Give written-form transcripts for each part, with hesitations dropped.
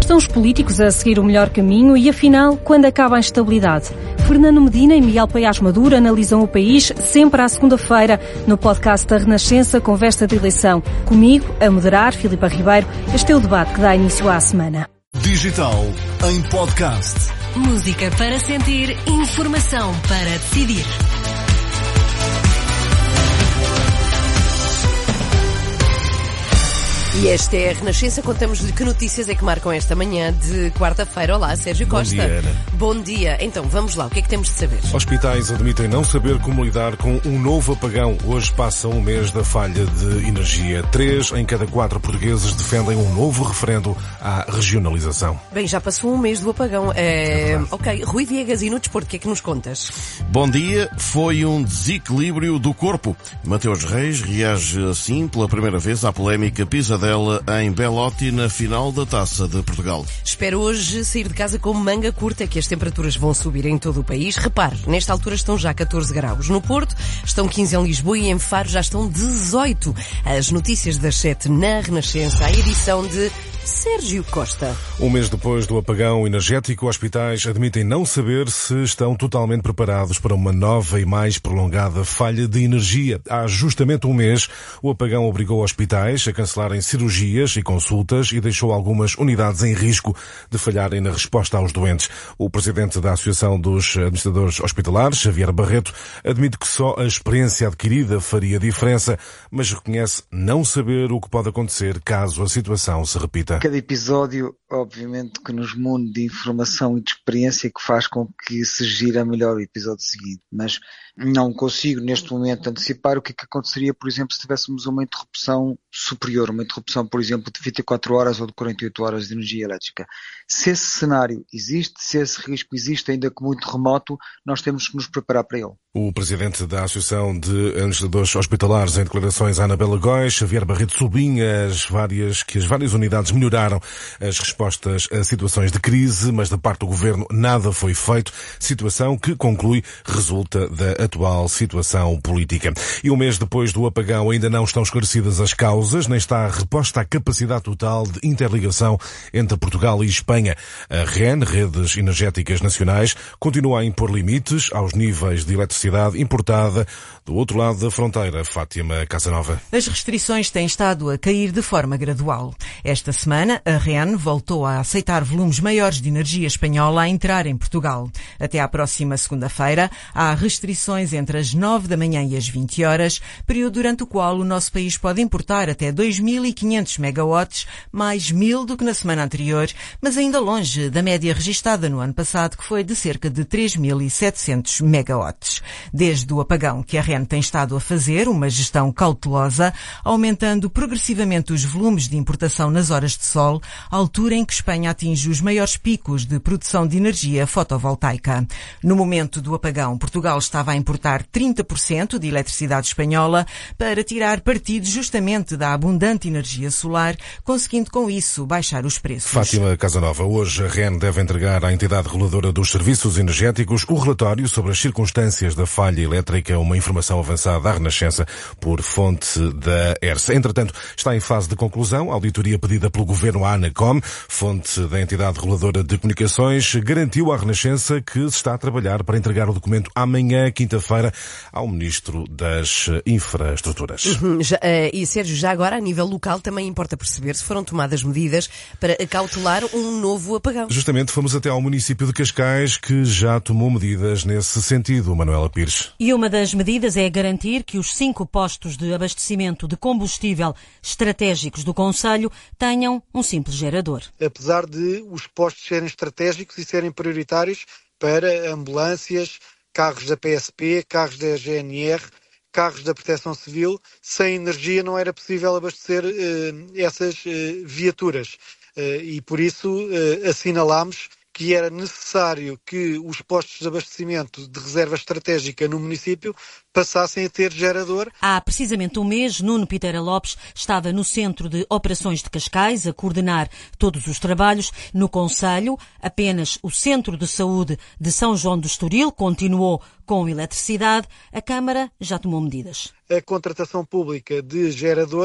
Estão os políticos a seguir o melhor caminho e, afinal, quando acaba a instabilidade? Fernando Medina e Miguel Paiás Maduro analisam o país sempre à segunda-feira no podcast da Renascença Conversa de Eleição. Comigo, a moderar, Filipa Ribeiro, este é o debate que dá início à semana. Digital em podcast. Música para sentir, informação para decidir. E esta é a Renascença. Contamos-lhe que notícias é que marcam esta manhã de quarta-feira. Olá, Sérgio Costa. Bom dia, Ana. Bom dia. Então, vamos lá. O que é que temos de saber? Hospitais admitem não saber como lidar com um novo apagão. Hoje passa um mês da falha de energia. 3 em cada 4 portugueses defendem um novo referendo à regionalização. Bem, já passou um mês do apagão. Ok. Rui Viegas, e no desporto, o que é que nos contas? Bom dia. Foi um desequilíbrio do corpo. Mateus Reis reage assim pela primeira vez à polémica pisadela em Belotti na final da Taça de Portugal. Espero hoje sair de casa com manga curta, que as temperaturas vão subir em todo o país. Repare, nesta altura estão já 14 graus no Porto, estão 15 em Lisboa e em Faro já estão 18. As notícias das 7 na Renascença, a edição de Sérgio Costa. Um mês depois do apagão energético, hospitais admitem não saber se estão totalmente preparados para uma nova e mais prolongada falha de energia. Há justamente um mês, o apagão obrigou hospitais a cancelarem cirurgias e consultas e deixou algumas unidades em risco de falharem na resposta aos doentes. O presidente da Associação dos Administradores Hospitalares, Xavier Barreto, admite que só a experiência adquirida faria diferença, mas reconhece não saber o que pode acontecer caso a situação se repita. Cada episódio, obviamente, que nos munde de informação e de experiência que faz com que se gira melhor o episódio seguinte. Mas não consigo, neste momento, antecipar o que aconteceria, por exemplo, se tivéssemos uma interrupção superior, uma interrupção, por exemplo, de 24 horas ou de 48 horas de energia elétrica. Se esse cenário existe, se esse risco existe, ainda que muito remoto, nós temos que nos preparar para ele. O presidente da Associação de Administradores Hospitalares, em declarações à Anabela Góes, Xavier Barreto, sublinha que as várias unidades melhoraram as respostas a situações de crise, mas da parte do governo nada foi feito, situação que, conclui, resulta da atual situação política. E um mês depois do apagão ainda não estão esclarecidas as causas, nem está reposta a capacidade total de interligação entre Portugal e Espanha. A REN, Redes Energéticas Nacionais, continua a impor limites aos níveis de eletricidade importada do outro lado da fronteira. Fátima Casanova. As restrições têm estado a cair de forma gradual. Esta semana, a REN voltou a aceitar volumes maiores de energia espanhola a entrar em Portugal. Até à próxima segunda-feira, há restrições entre as 9 da manhã e as 20 horas, período durante o qual o nosso país pode importar até 2.500 megawatts, mais 1.000 do que na semana anterior, mas ainda longe da média registada no ano passado, que foi de cerca de 3.700 megawatts. Desde o apagão que a REN tem estado a fazer uma gestão cautelosa, aumentando progressivamente os volumes de importação nas horas de sol, altura em que Espanha atinge os maiores picos de produção de energia fotovoltaica. No momento do apagão, Portugal estava a importar 30% de eletricidade espanhola para tirar partido justamente da abundante energia solar, conseguindo com isso baixar os preços. Fátima Casanova, hoje a REN deve entregar à entidade reguladora dos serviços energéticos o relatório sobre as circunstâncias da falha elétrica, uma informação avançada à Renascença por fonte da ERSA. Entretanto, está em fase de conclusão a auditoria pedida pelo Governo à ANACOM. Fonte da entidade reguladora de comunicações garantiu à Renascença que se está a trabalhar para entregar o documento amanhã, quinta-feira, ao Ministro das Infraestruturas. E Sérgio, já agora, a nível local, também importa perceber se foram tomadas medidas para cautelar um novo apagão. Justamente fomos até ao município de Cascais, que já tomou medidas nesse sentido, Manuela Pires. E uma das medidas é garantir que os 5 postos de abastecimento de combustível estratégicos do concelho tenham um simples gerador. Apesar de os postos serem estratégicos e serem prioritários para ambulâncias, carros da PSP, carros da GNR, carros da Proteção Civil, sem energia não era possível abastecer essas viaturas. E por isso assinalámos que era necessário que os postos de abastecimento de reserva estratégica no município passassem a ter gerador. Há precisamente um mês, Nuno Piteira Lopes estava no Centro de Operações de Cascais a coordenar todos os trabalhos. No concelho, apenas o Centro de Saúde de São João do Estoril continuou com eletricidade. A Câmara já tomou medidas. A contratação pública de geradores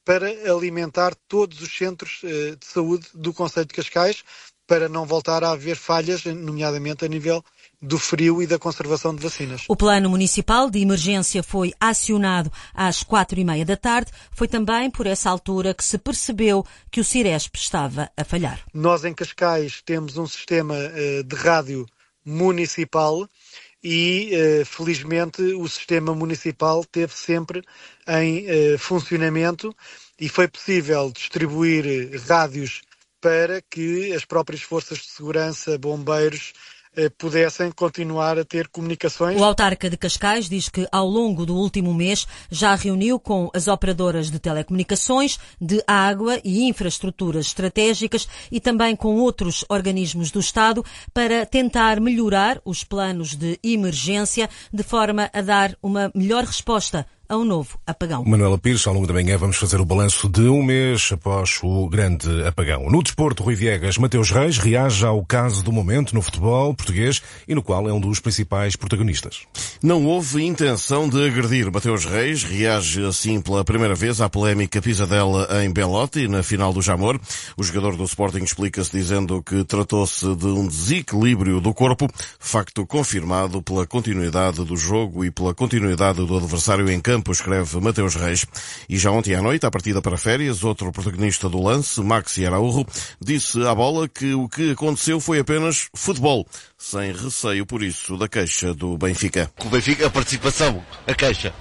para alimentar todos os centros de saúde do concelho de Cascais, para não voltar a haver falhas, nomeadamente a nível do frio e da conservação de vacinas. O plano municipal de emergência foi acionado às 4h30 da tarde. Foi também por essa altura que se percebeu que o Ciresp estava a falhar. Nós em Cascais temos um sistema de rádio municipal e, felizmente, o sistema municipal esteve sempre em funcionamento e foi possível distribuir rádios para que as próprias forças de segurança, bombeiros, pudessem continuar a ter comunicações. O autarca de Cascais diz que ao longo do último mês já reuniu com as operadoras de telecomunicações, de água e infraestruturas estratégicas e também com outros organismos do Estado para tentar melhorar os planos de emergência de forma a dar uma melhor resposta a um novo apagão. Manuela Pires, ao longo da manhã vamos fazer o balanço de um mês após o grande apagão. No desporto, Rui Viegas, Mateus Reis reage ao caso do momento no futebol português e no qual é um dos principais protagonistas. Não houve intenção de agredir. Mateus Reis reage assim pela primeira vez à polémica pisadela em Belotti, na final do Jamor. O jogador do Sporting explica-se dizendo que tratou-se de um desequilíbrio do corpo, facto confirmado pela continuidade do jogo e pela continuidade do adversário em campo, escreve Mateus Reis. E já ontem à noite, à partida para férias, outro protagonista do lance, Maxi Araújo, disse à bola que o que aconteceu foi apenas futebol, sem receio, por isso, da queixa do Benfica. O Benfica, a participação, a queixa.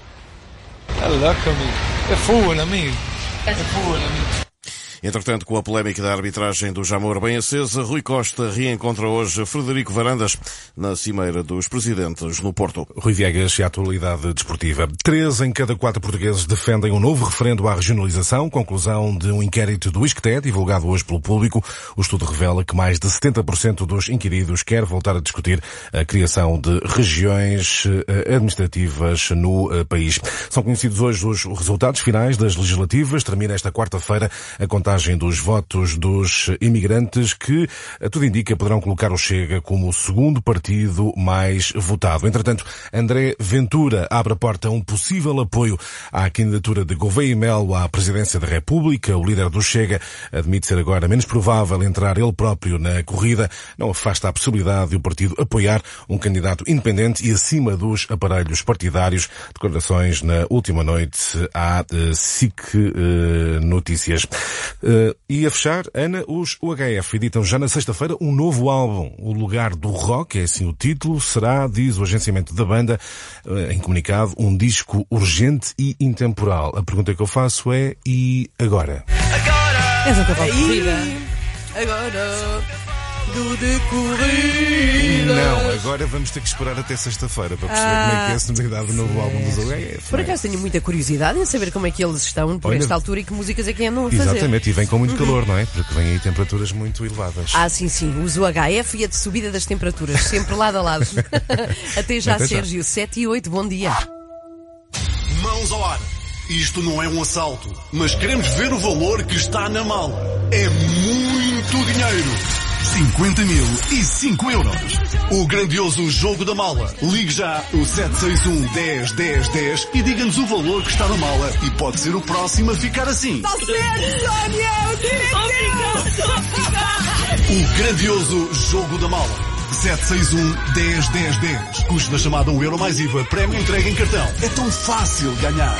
É louco, amigo. É fogo, amigo. É fogo, amigo. Entretanto, com a polémica da arbitragem do Jamor bem acesa, Rui Costa reencontra hoje Frederico Varandas na cimeira dos presidentes no Porto. Rui Viegas e a atualidade desportiva. 3 em cada 4 portugueses defendem um novo referendo à regionalização, conclusão de um inquérito do ISCTE, divulgado hoje pelo público. O estudo revela que mais de 70% dos inquiridos quer voltar a discutir a criação de regiões administrativas no país. São conhecidos hoje os resultados finais das legislativas. Termina esta quarta-feira a contagem dos votos dos imigrantes que, tudo indica, poderão colocar o Chega como o segundo partido mais votado. Entretanto, André Ventura abre a porta a um possível apoio à candidatura de Gouveia e Melo à presidência da República. O líder do Chega admite ser agora menos provável entrar ele próprio na corrida. Não afasta a possibilidade de o partido apoiar um candidato independente e acima dos aparelhos partidários. Declarações na última noite à SIC Notícias. E a fechar, Ana, os UHF editam já na sexta-feira um novo álbum. O Lugar do Rock, é assim o título, será, diz o agenciamento da banda, em comunicado, um disco urgente e intemporal. A pergunta que eu faço é, e agora? És um cavalo de corrida. Agora do de corrida. Não, agora vamos ter que esperar até sexta-feira para perceber como é que é a sonoridade do novo álbum dos UHF. Por acaso tenho muita curiosidade em saber como é que eles estão por esta altura e que músicas é que andam a fazer. Exatamente, e vem com muito calor, não é? Porque vem aí temperaturas muito elevadas. Sim, sim. Os UHF e a de subida das temperaturas, sempre lado a lado. Até já, Sérgio. 7 e 8, bom dia. Mãos ao ar. Isto não é um assalto, mas queremos ver o valor que está na mala. É muito dinheiro. 50.005 euros. O grandioso jogo da mala. Ligue já o 761 10 10 10 e diga-nos o valor que está na mala e pode ser o próximo a ficar assim. Está certo, O grandioso jogo da mala. 761 10 10 10. Custo da chamada €1 mais IVA. Prémio entregue em cartão. É tão fácil ganhar.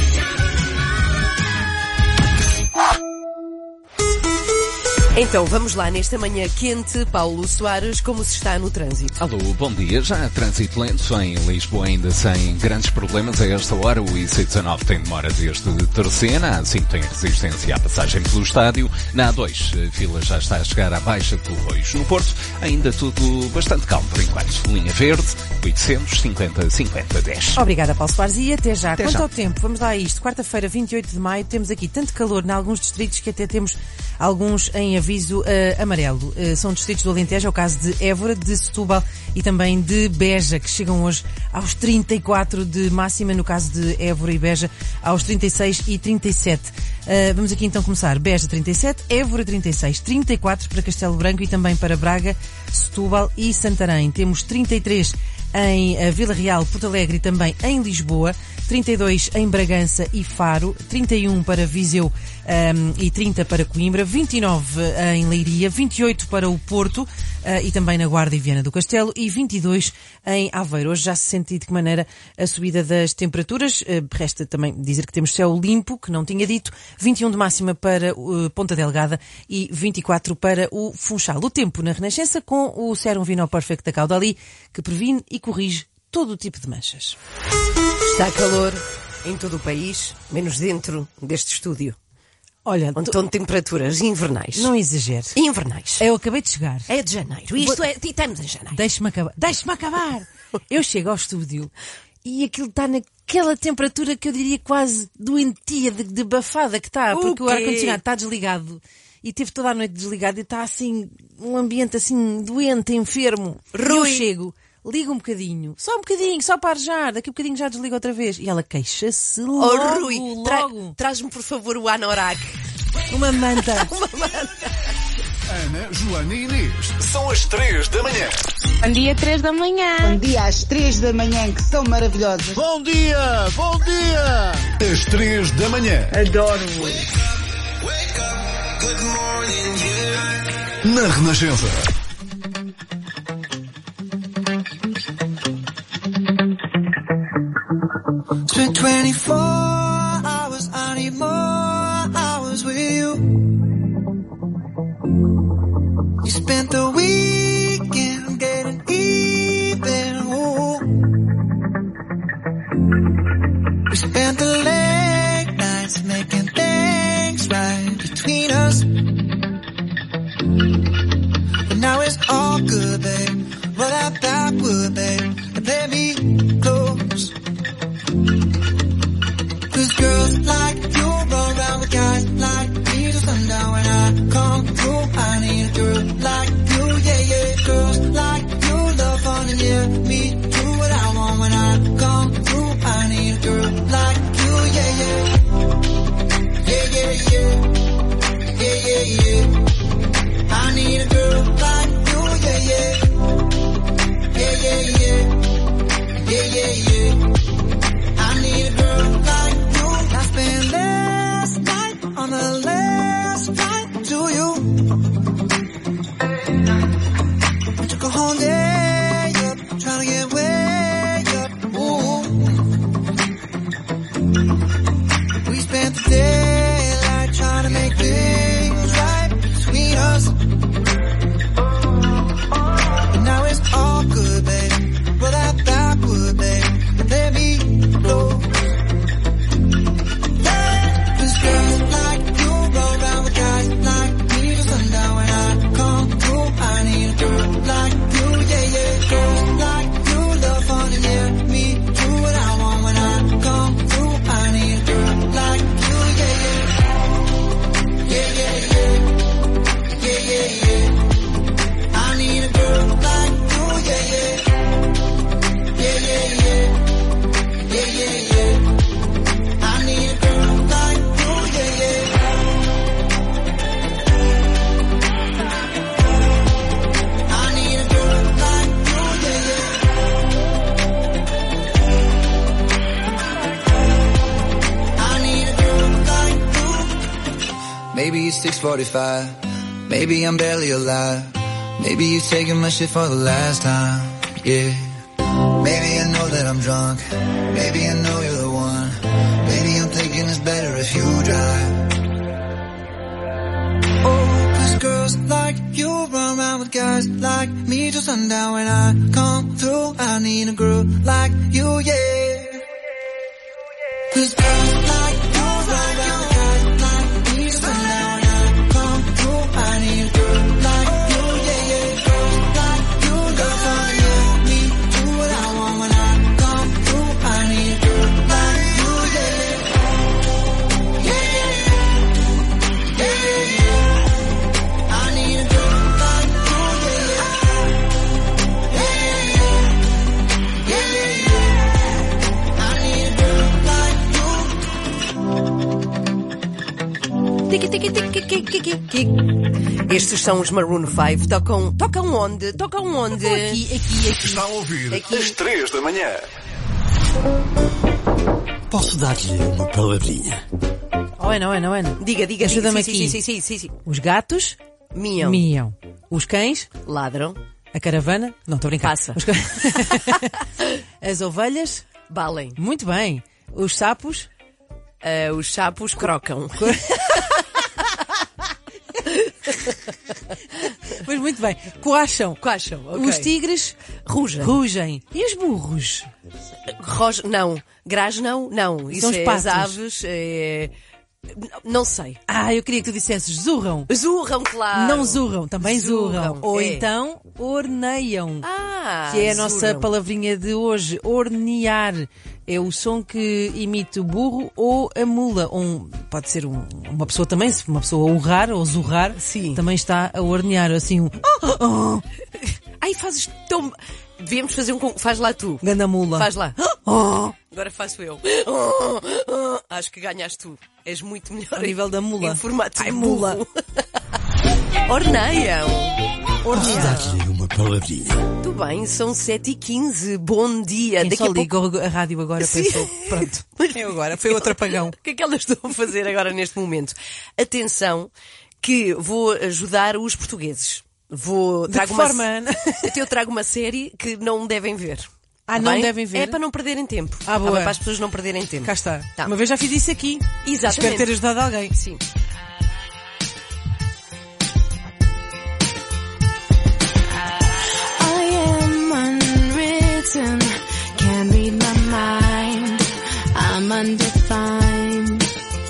Então, vamos lá, nesta manhã quente, Paulo Soares, como se está no trânsito? Alô, bom dia. Já há trânsito lento em Lisboa, ainda sem grandes problemas a esta hora. O IC19 tem demora desde Terceira, a A5 tem resistência à passagem pelo estádio. Na A2, a fila já está a chegar à Baixa de Torroios. No Porto, ainda tudo bastante calmo por enquanto. Linha verde, 850 50 10. Obrigada, Paulo Soares, e até já. Quanto ao tempo, vamos lá a isto. Quarta-feira, 28 de maio, temos aqui tanto calor em alguns distritos que até temos alguns em aviso amarelo. São distritos do Alentejo, é o caso de Évora, de Setúbal e também de Beja, que chegam hoje aos 34 de máxima, no caso de Évora e Beja, aos 36 e 37. Vamos aqui então começar. Beja 37, Évora 36, 34 para Castelo Branco e também para Braga, Setúbal e Santarém. Temos 33 em Vila Real, Porto Alegre e também em Lisboa, 32 em Bragança e Faro, 31 para Viseu e 30 para Coimbra, 29 em Leiria, 28 para o Porto e também na Guarda e Viana do Castelo e 22 em Aveiro. Hoje já se sente de que maneira a subida das temperaturas. Resta também dizer que temos céu limpo, que não tinha dito, 21 de máxima para Ponta Delgada e 24 para o Funchal. O tempo na Renascença com o Serum Vino Perfect da Caudali, que previne e corrige todo o tipo de manchas. Está calor em todo o país, menos dentro deste estúdio. Olha, onde estão temperaturas invernais. Não exagere. Invernais. Eu acabei de chegar. É de janeiro. Estamos em janeiro. Deixe-me acabar. Eu chego ao estúdio e aquilo está naquela temperatura que eu diria quase doentia, de bafada que está. Porque o ar-condicionado está desligado. E teve toda a noite desligado e está assim, um ambiente assim, doente, enfermo. Rui. E eu chego, ligo um bocadinho, só para arejar, daqui a bocadinho já desliga outra vez. E ela queixa-se logo, Rui, logo. Traz-me por favor o anorak. Uma manta. Ana, Joana e Inês, são as 3 da manhã. Bom dia, 3 da manhã. Bom dia às 3 da manhã, que são maravilhosas. Bom dia, bom dia. Às 3 da manhã. Adoro-vos. Na Renascença. Spent 24 hours, I need more hours with you. You spent the weekend getting even. Ooh. We spent the late nights making things right between us. But now it's all good, babe. Roll that backward, babe, and play me close. Cause girls like you roll around with guys like me till sundown. When I come through, I need a girl like you, yeah, yeah. Girls like you love fun and yeah, me do what I want. When I come through, I need a girl like you, yeah, yeah. Yeah, yeah, yeah. Yeah, yeah, yeah. I need a girl like you, yeah, yeah. Yeah, yeah, yeah. Yeah, yeah, yeah. I need a girl like you. I spent last night on the last flight to you. I took a whole day up, trying to get way up. Ooh. We spent the daylight trying to make things right between us. But now it's all good, babe. Roll that backward, babe, and let me blow. Cause girls like you roll around with guys like me till sundown. When I come through, I need a girl like you, yeah, yeah. Girls like you love fun and yeah, me do what I want. When I come through, I need a girl like you, yeah, yeah. Yeah, yeah, yeah. Yeah, yeah, yeah. I need a girl like you, yeah, yeah. Yeah, yeah, yeah. Yeah, yeah, yeah. I need a girl like you, yeah, yeah. I need a girl like you, yeah, yeah. I need a girl like you. Maybe it's 6:45. Maybe I'm barely alive. Maybe you're taking my shit for the last time. Yeah. Maybe I know that I'm drunk. Maybe I know you're the one. Maybe I'm thinking it's better if you drive. Oh, cause girls like you run around with guys like me till sundown. When I come through, I need a girl like you, yeah. Cause girls like you run around with guys like me till sundown. When I come through, I need a girl like you, yeah, yeah. Girls like you love fun, yeah, me do what I want. When I come through, I need a girl like you, yeah, yeah. Yeah, yeah, yeah. Yeah, yeah, yeah. I need a girl like you, yeah, yeah. Yeah, yeah, yeah. Yeah, yeah, yeah. I need a girl like you. Tiki, tiki, tiki, tiki, tiki. Estes são os Maroon 5. Tocam onde? Tocam onde? Aqui. Está a ouvir aqui. às 3 da manhã. Posso dar-lhe uma palavrinha? Oh, Ana. Diga. Ajuda-me aqui. aqui. Sim. Os gatos miam. Os cães ladram. A caravana? Não, estou a brincar. Passa. As ovelhas balem. Muito bem. Os sapos? Os sapos crocam. Pois muito bem. Coacham. Okay. Os tigres? Rugem. E os burros? Não. Grasnam? Não. Isso são os patos. As aves. Não sei. Eu queria que tu dissesses zurram. Zurram, claro. Não zurram, também zurram. Ou então orneiam. Que é a nossa palavrinha de hoje. Ornear. É o som que imita o burro ou a mula. Pode ser uma pessoa também, se uma pessoa urrar ou zurrar, sim, também está a ornear assim Ai, fazes tão... Devíamos fazer faz lá tu. Ganda mula. Faz lá. Agora faço eu. Acho que ganhas tu. És muito melhor. Ao nível da mula. Em formato de mula. Orneiam. Posso dar-lhe uma palavrinha? Muito bem, são 7h15. Bom dia. Quem só ligou a rádio agora pensou, pronto, agora, foi outro apagão. O que é que elas estão a fazer agora neste momento? Atenção, que vou ajudar os portugueses. Eu trago uma série que não devem ver. Não devem ver? É para não perderem tempo. Boa. Para as pessoas não perderem tempo. Cá está. Tá. Uma vez já fiz isso aqui. Exatamente. Espero ter ajudado alguém. Sim. Can't read my mind, I'm undefined.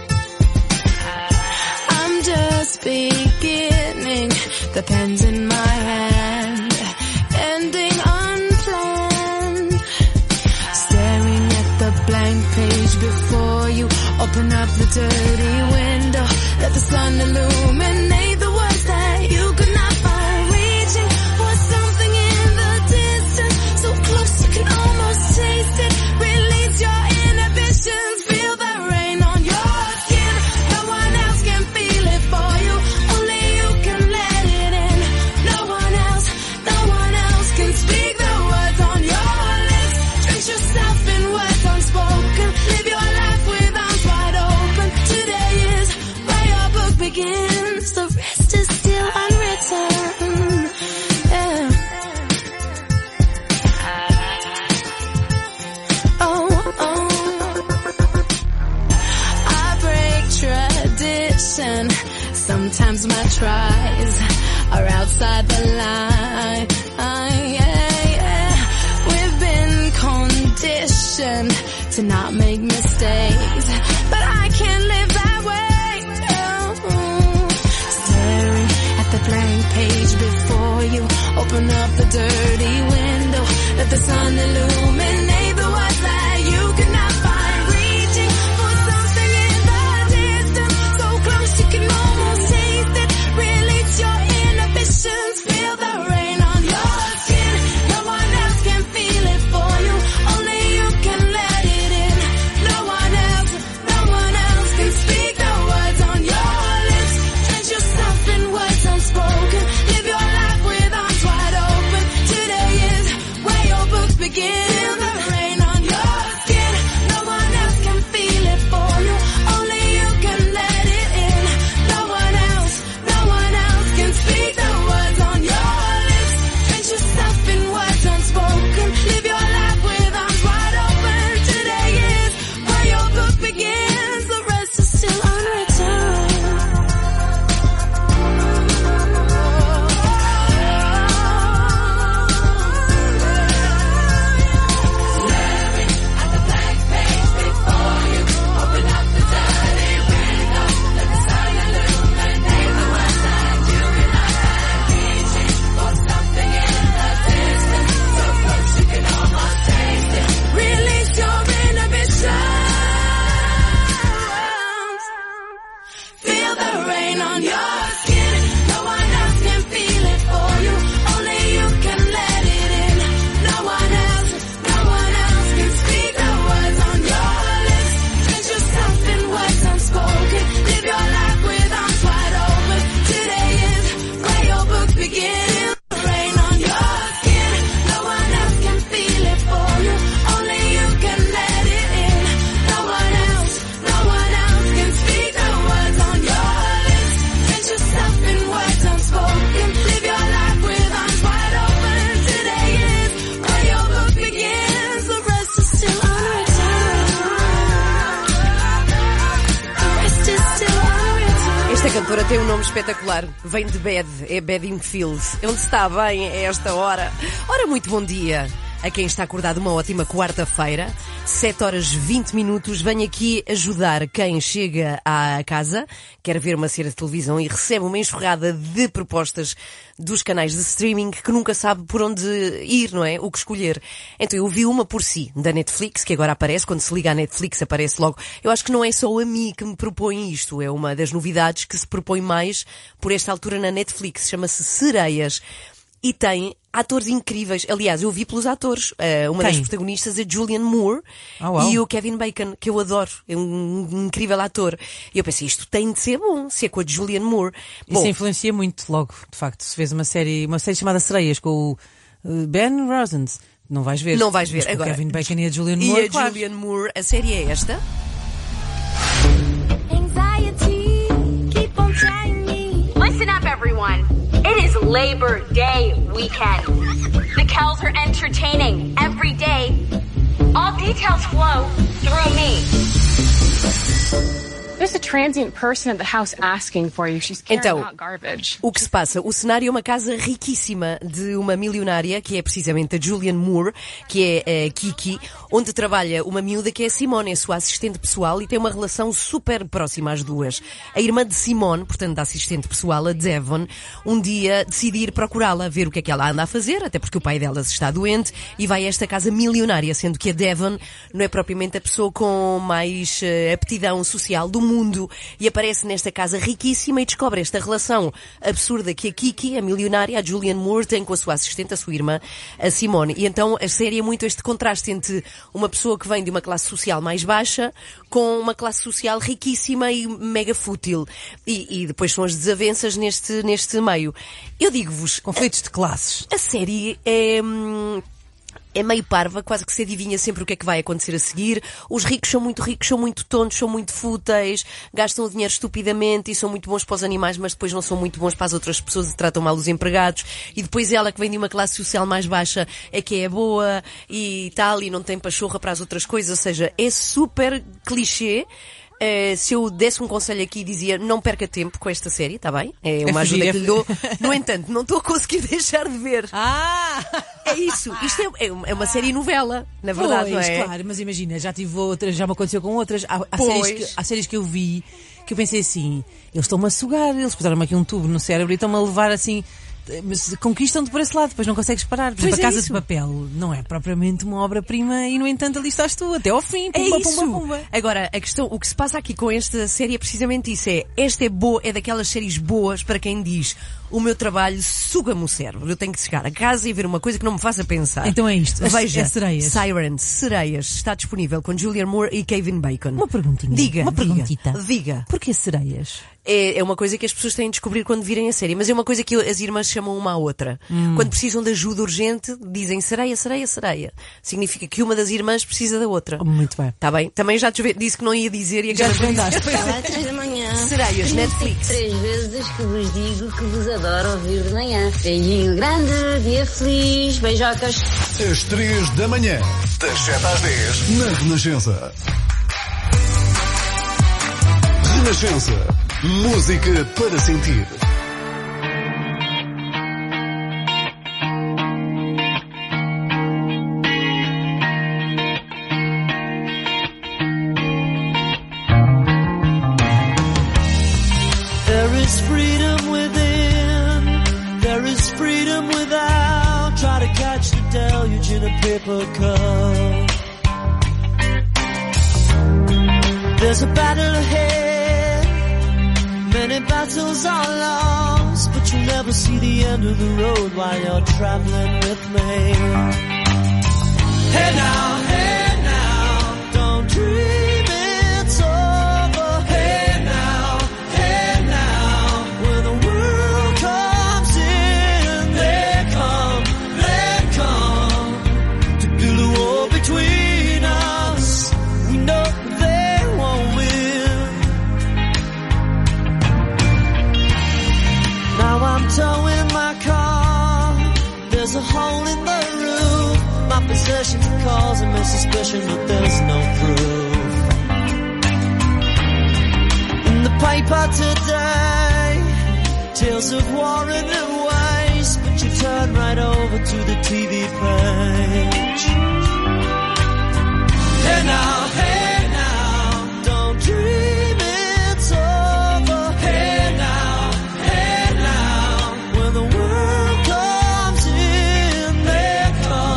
I'm just beginning, the pen's in my hand, ending unplanned. Staring at the blank page before you, open up the dirty window, let the sun illuminate the words that you could not find. Reaching for something in the distance, so close you can almost taste it. Release your inhibitions, feel the rain on your skin. No one else can feel it for you, only you can let it in. No one else can speak the words on your lips. Drench yourself in words unspoken, live your life with arms wide open. Today is where your book begins, the rest is still unwritten. Yeah. I break tradition. Sometimes my tries are outside the line. We've been conditioned to not make mistakes, but I can't live that way. Staring at the blank page before you, open up the dirty window, let the sun illuminate the words that you cannot find. Reaching for something in the distance, so close you can almost taste it. Release your inhibitions, feel the rain on your skin. No one else can feel it for you, only you can let it in. No one else can speak the words on your lips. Drench yourself in words unspoken, live your life with arms wide open. Today is where your books begin. The rain on your skin, no one else can feel it for you, only you can let it in. No one else can speak the words on your lips. Drench yourself in words unspoken, live your life with arms wide open. Today is where your book begins, the rest is still unwritten. Release your inhibitions. Feel the rain on your skin. No one else can feel it for you, only you can let it in. No one else can speak the words on your lips. Drench yourself in words unspoken, live your life with arms wide open. Today is where your book begins. The rain on your skin. No one else can feel it for you, only you can let it in. No one Tem um nome espetacular. Vem de Bed, é Bedingfield. Onde está bem a esta hora? Ora, muito bom dia a quem está acordado, uma ótima quarta-feira, 7h20. Venho aqui ajudar quem chega à casa, quer ver uma série de televisão e recebe uma enxurrada de propostas dos canais de streaming que nunca sabe por onde ir, não é? O que escolher. Então eu vi uma por si, da Netflix, que agora aparece, quando se liga à Netflix aparece logo. Eu acho que não é só a mim que me propõe isto, é uma das novidades que se propõe mais por esta altura na Netflix, chama-se Sereias. E tem atores incríveis. Aliás, eu vi pelos atores. Uma das protagonistas é Julianne Moore e o Kevin Bacon, que eu adoro. É um incrível ator. E eu pensei, isto tem de ser bom, se é com a Julianne Moore. Isso influencia muito logo, de facto. Se vês uma série chamada Sereias com o Ben Rosens, não vais ver. Não vais ver. Agora, o Kevin Bacon e a Julianne Moore. Claro. Julianne Moore, a série é esta. Anxiety, keep on trying me. Listen up, everyone. It is Labor Day weekend. The Kells are entertaining every day. All details flow through me. There's a transient person at the house asking for you. She's carrying out garbage. O que se passa? O cenário é uma casa riquíssima de uma milionária, que é precisamente a Julianne Moore, que é a Kiki, onde trabalha uma miúda que é a Simone, é a sua assistente pessoal e tem uma relação super próxima às duas. A irmã de Simone, portanto da assistente pessoal, a Devon, um dia decide ir procurá-la, ver o que é que ela anda a fazer, até porque o pai delas está doente, e vai a esta casa milionária, sendo que a Devon não é propriamente a pessoa com mais aptidão social do mundo, e aparece nesta casa riquíssima e descobre esta relação absurda que a Kiki, a milionária, a Julianne Moore, tem com a sua assistente, a sua irmã, a Simone. E então a série é muito este contraste entre uma pessoa que vem de uma classe social mais baixa com uma classe social riquíssima e mega fútil. E depois são as desavenças neste meio. Eu digo-vos... Conflitos de classes. A série é meio parva, quase que se adivinha sempre o que é que vai acontecer a seguir. Os ricos, são muito tontos, são muito fúteis, gastam o dinheiro estupidamente e são muito bons para os animais, mas depois não são muito bons para as outras pessoas e tratam mal os empregados. E depois ela, que vem de uma classe social mais baixa, é que é boa e tal, e não tem pachorra para as outras coisas. Ou seja, é super clichê. Se eu desse um conselho aqui, dizia, não perca tempo com esta série, está bem? É uma ajuda que lhe dou. No entanto, não estou a conseguir deixar de ver. É isso. Isto é uma série novela, na verdade, não é? Claro, mas imagina, já tive outras, já me aconteceu com outras. Há séries que eu vi, que eu pensei assim, eles estão-me a sugar, eles puseram-me aqui um tubo no cérebro e estão-me a levar assim... Mas conquistam-te por esse lado, depois não consegues parar. Por exemplo, a Casa de Papel não é propriamente uma obra-prima e, no entanto, ali estás tu, até ao fim. Pumba, pumba, pumba. Agora, a questão, o que se passa aqui com esta série é precisamente isso. Esta é boa, é daquelas séries boas para quem diz, o meu trabalho suga-me o cérebro. Eu tenho que chegar a casa e ver uma coisa que não me faça pensar. Então é isto. Veja, Sereias. Sereias, está disponível com Julianne Moore e Kevin Bacon. Uma perguntinha. Uma perguntita. Diga. Porquê Sereias? É uma coisa que as pessoas têm de descobrir quando virem a série, mas é uma coisa que as irmãs chamam uma à outra. Quando precisam de ajuda urgente, dizem sereia, sereia, sereia. Significa que uma das irmãs precisa da outra. Muito bem. Está bem? Também já disse que não ia dizer e já desvendaste. Às 3 da manhã. Sereias, Netflix. 3 vezes que vos digo que vos adoro ouvir de manhã. Beijinho grande, dia feliz, beijocas. Às 3 da manhã, das 7 às 10, na Renascença. Renascença. Música para sentir. There is freedom within, there is freedom without. Try to catch the deluge in a paper cup. There's a battle ahead, many battles are lost, but you'll never see the end of the road while you're traveling with me. Hey now, don't dream it's over. Hey now, when the world comes in, they come to build a wall between us. We know they won't win. Now I'm towing my car, there's a hole in the roof. My possessions are causing me suspicion, but there's no proof. In the paper today, Tales of war and waste, but you turn right over to the TV page. Hey now, don't dream it's over. Hey now, when the world comes in, they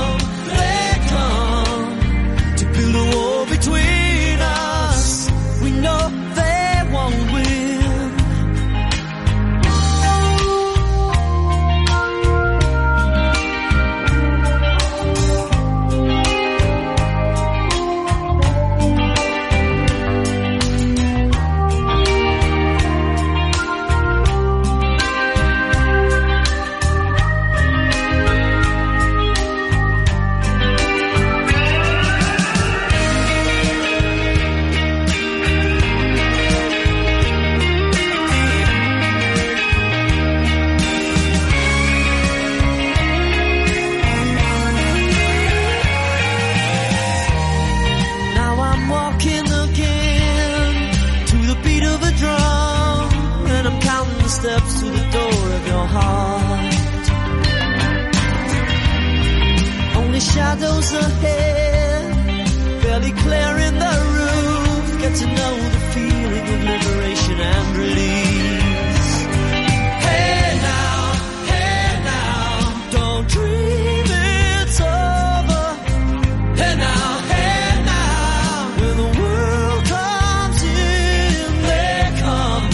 come to build a wall between us. We know they won't win. Steps to the door of your heart. Only shadows ahead, barely clearing the roof. Get to know the feeling of liberation and release. Hey now, don't dream it's over. Hey now, when the world comes in, they come.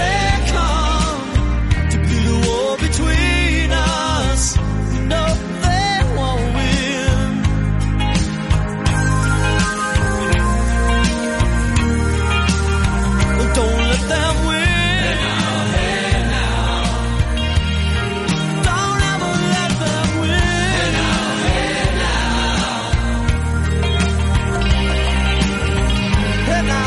Between us, no, they won't win. Don't let them win. Hey now. Don't ever let them win. Hey now. Hey now.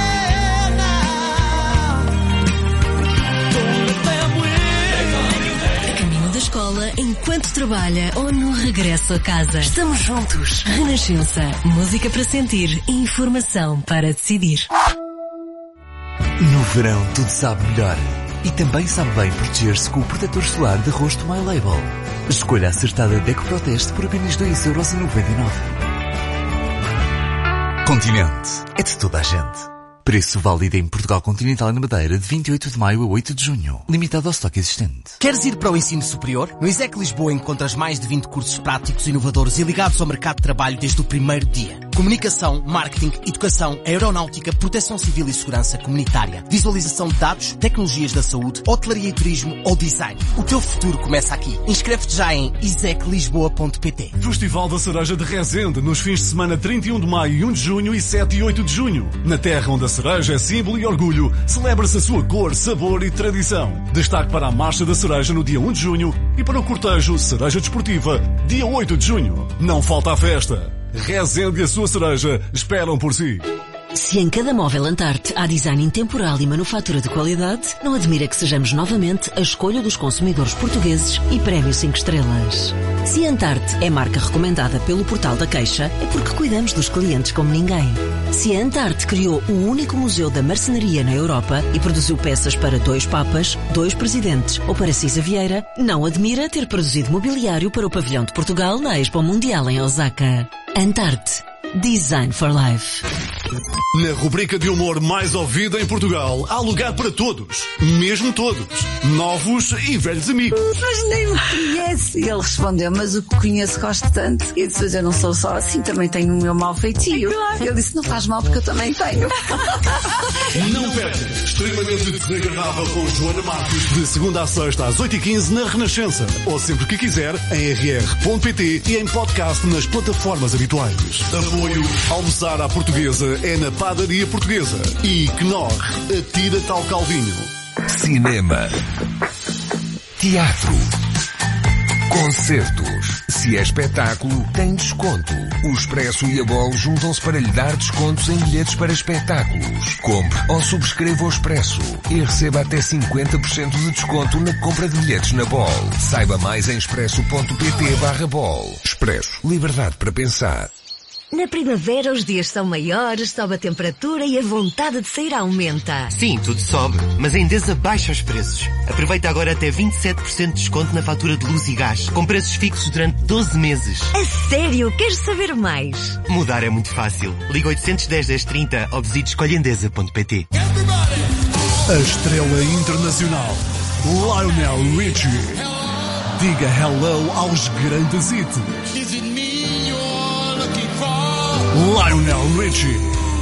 Don't let them win. Da escola, enquanto trabalha ou no regresso a casa. Estamos juntos. Renascença. Música para sentir. Informação para decidir. No verão tudo sabe melhor. E também sabe bem proteger-se com o protetor solar de rosto My Label. Escolha a acertada Deco Proteste por apenas 2,99€. Continente. É de toda a gente. Preço válido em Portugal Continental e na Madeira de 28 de maio a 8 de junho. Limitado ao estoque existente. Queres ir para o ensino superior? No ISEC Lisboa encontras mais de 20 cursos práticos inovadores e ligados ao mercado de trabalho desde o primeiro dia. Comunicação, marketing, educação, aeronáutica, proteção civil e segurança comunitária, visualização de dados, tecnologias da saúde, hotelaria e turismo ou design. O teu futuro começa aqui. Inscreve-te já em iseclisboa.pt. Festival da Cereja de Rezende nos fins de semana 31 de maio e 1 de junho e 7 e 8 de junho. Na terra onde a cereja é símbolo e orgulho, celebra-se a sua cor, sabor e tradição. Destaque para a Marcha da Cereja no dia 1 de junho e para o cortejo Cereja Desportiva, dia 8 de junho. Não falta a festa. Rezende e a sua cereja esperam por si. Se em cada móvel Antarte há design intemporal e manufatura de qualidade, não admira que sejamos novamente a escolha dos consumidores portugueses e prémio 5 estrelas. Se Antarte é marca recomendada pelo Portal da Queixa, é porque cuidamos dos clientes como ninguém. Se a Antarte criou o único museu da marcenaria na Europa e produziu peças para 2 papas, 2 presidentes ou para Cisa Vieira, não admira ter produzido mobiliário para o pavilhão de Portugal na Expo Mundial em Osaka. Antarte. Design for Life. Na rubrica de humor mais ouvida em Portugal, há lugar para todos, mesmo todos, novos e velhos amigos. Mas nem me conhece. Ele respondeu, mas o que conheço gosto tanto. E eu disse, mas eu não sou só assim, também tenho o meu mau feitio. Claro. Ele disse, não faz mal porque eu também tenho. Não perca, extremamente desagradável com Joana Marques, de segunda à sexta às 8h15 na Renascença, ou sempre que quiser em rr.pt e em podcast nas plataformas habituais. Apoio Almoçar à Portuguesa é na Padaria Portuguesa e Knorr, atira-te ao Calvinho. Cinema, teatro, concertos. Se é espetáculo, tem desconto. O Expresso e a Bol juntam-se para lhe dar descontos em bilhetes para espetáculos. Compre ou subscreva o Expresso e receba até 50% de desconto na compra de bilhetes na Bol. Saiba mais em expresso.pt/Bol. Expresso. Liberdade para pensar. Na primavera os dias são maiores, sobe a temperatura e a vontade de sair aumenta. Sim, tudo sobe, mas a Endesa baixa os preços. Aproveita agora até 27% de desconto na fatura de luz e gás, com preços fixos durante 12 meses. A sério? Queres saber mais? Mudar é muito fácil. Liga 810 1030 ou visite escolhendesa.pt. A estrela internacional, Lionel Richie. Diga hello aos grandes hits. Lionel Richie.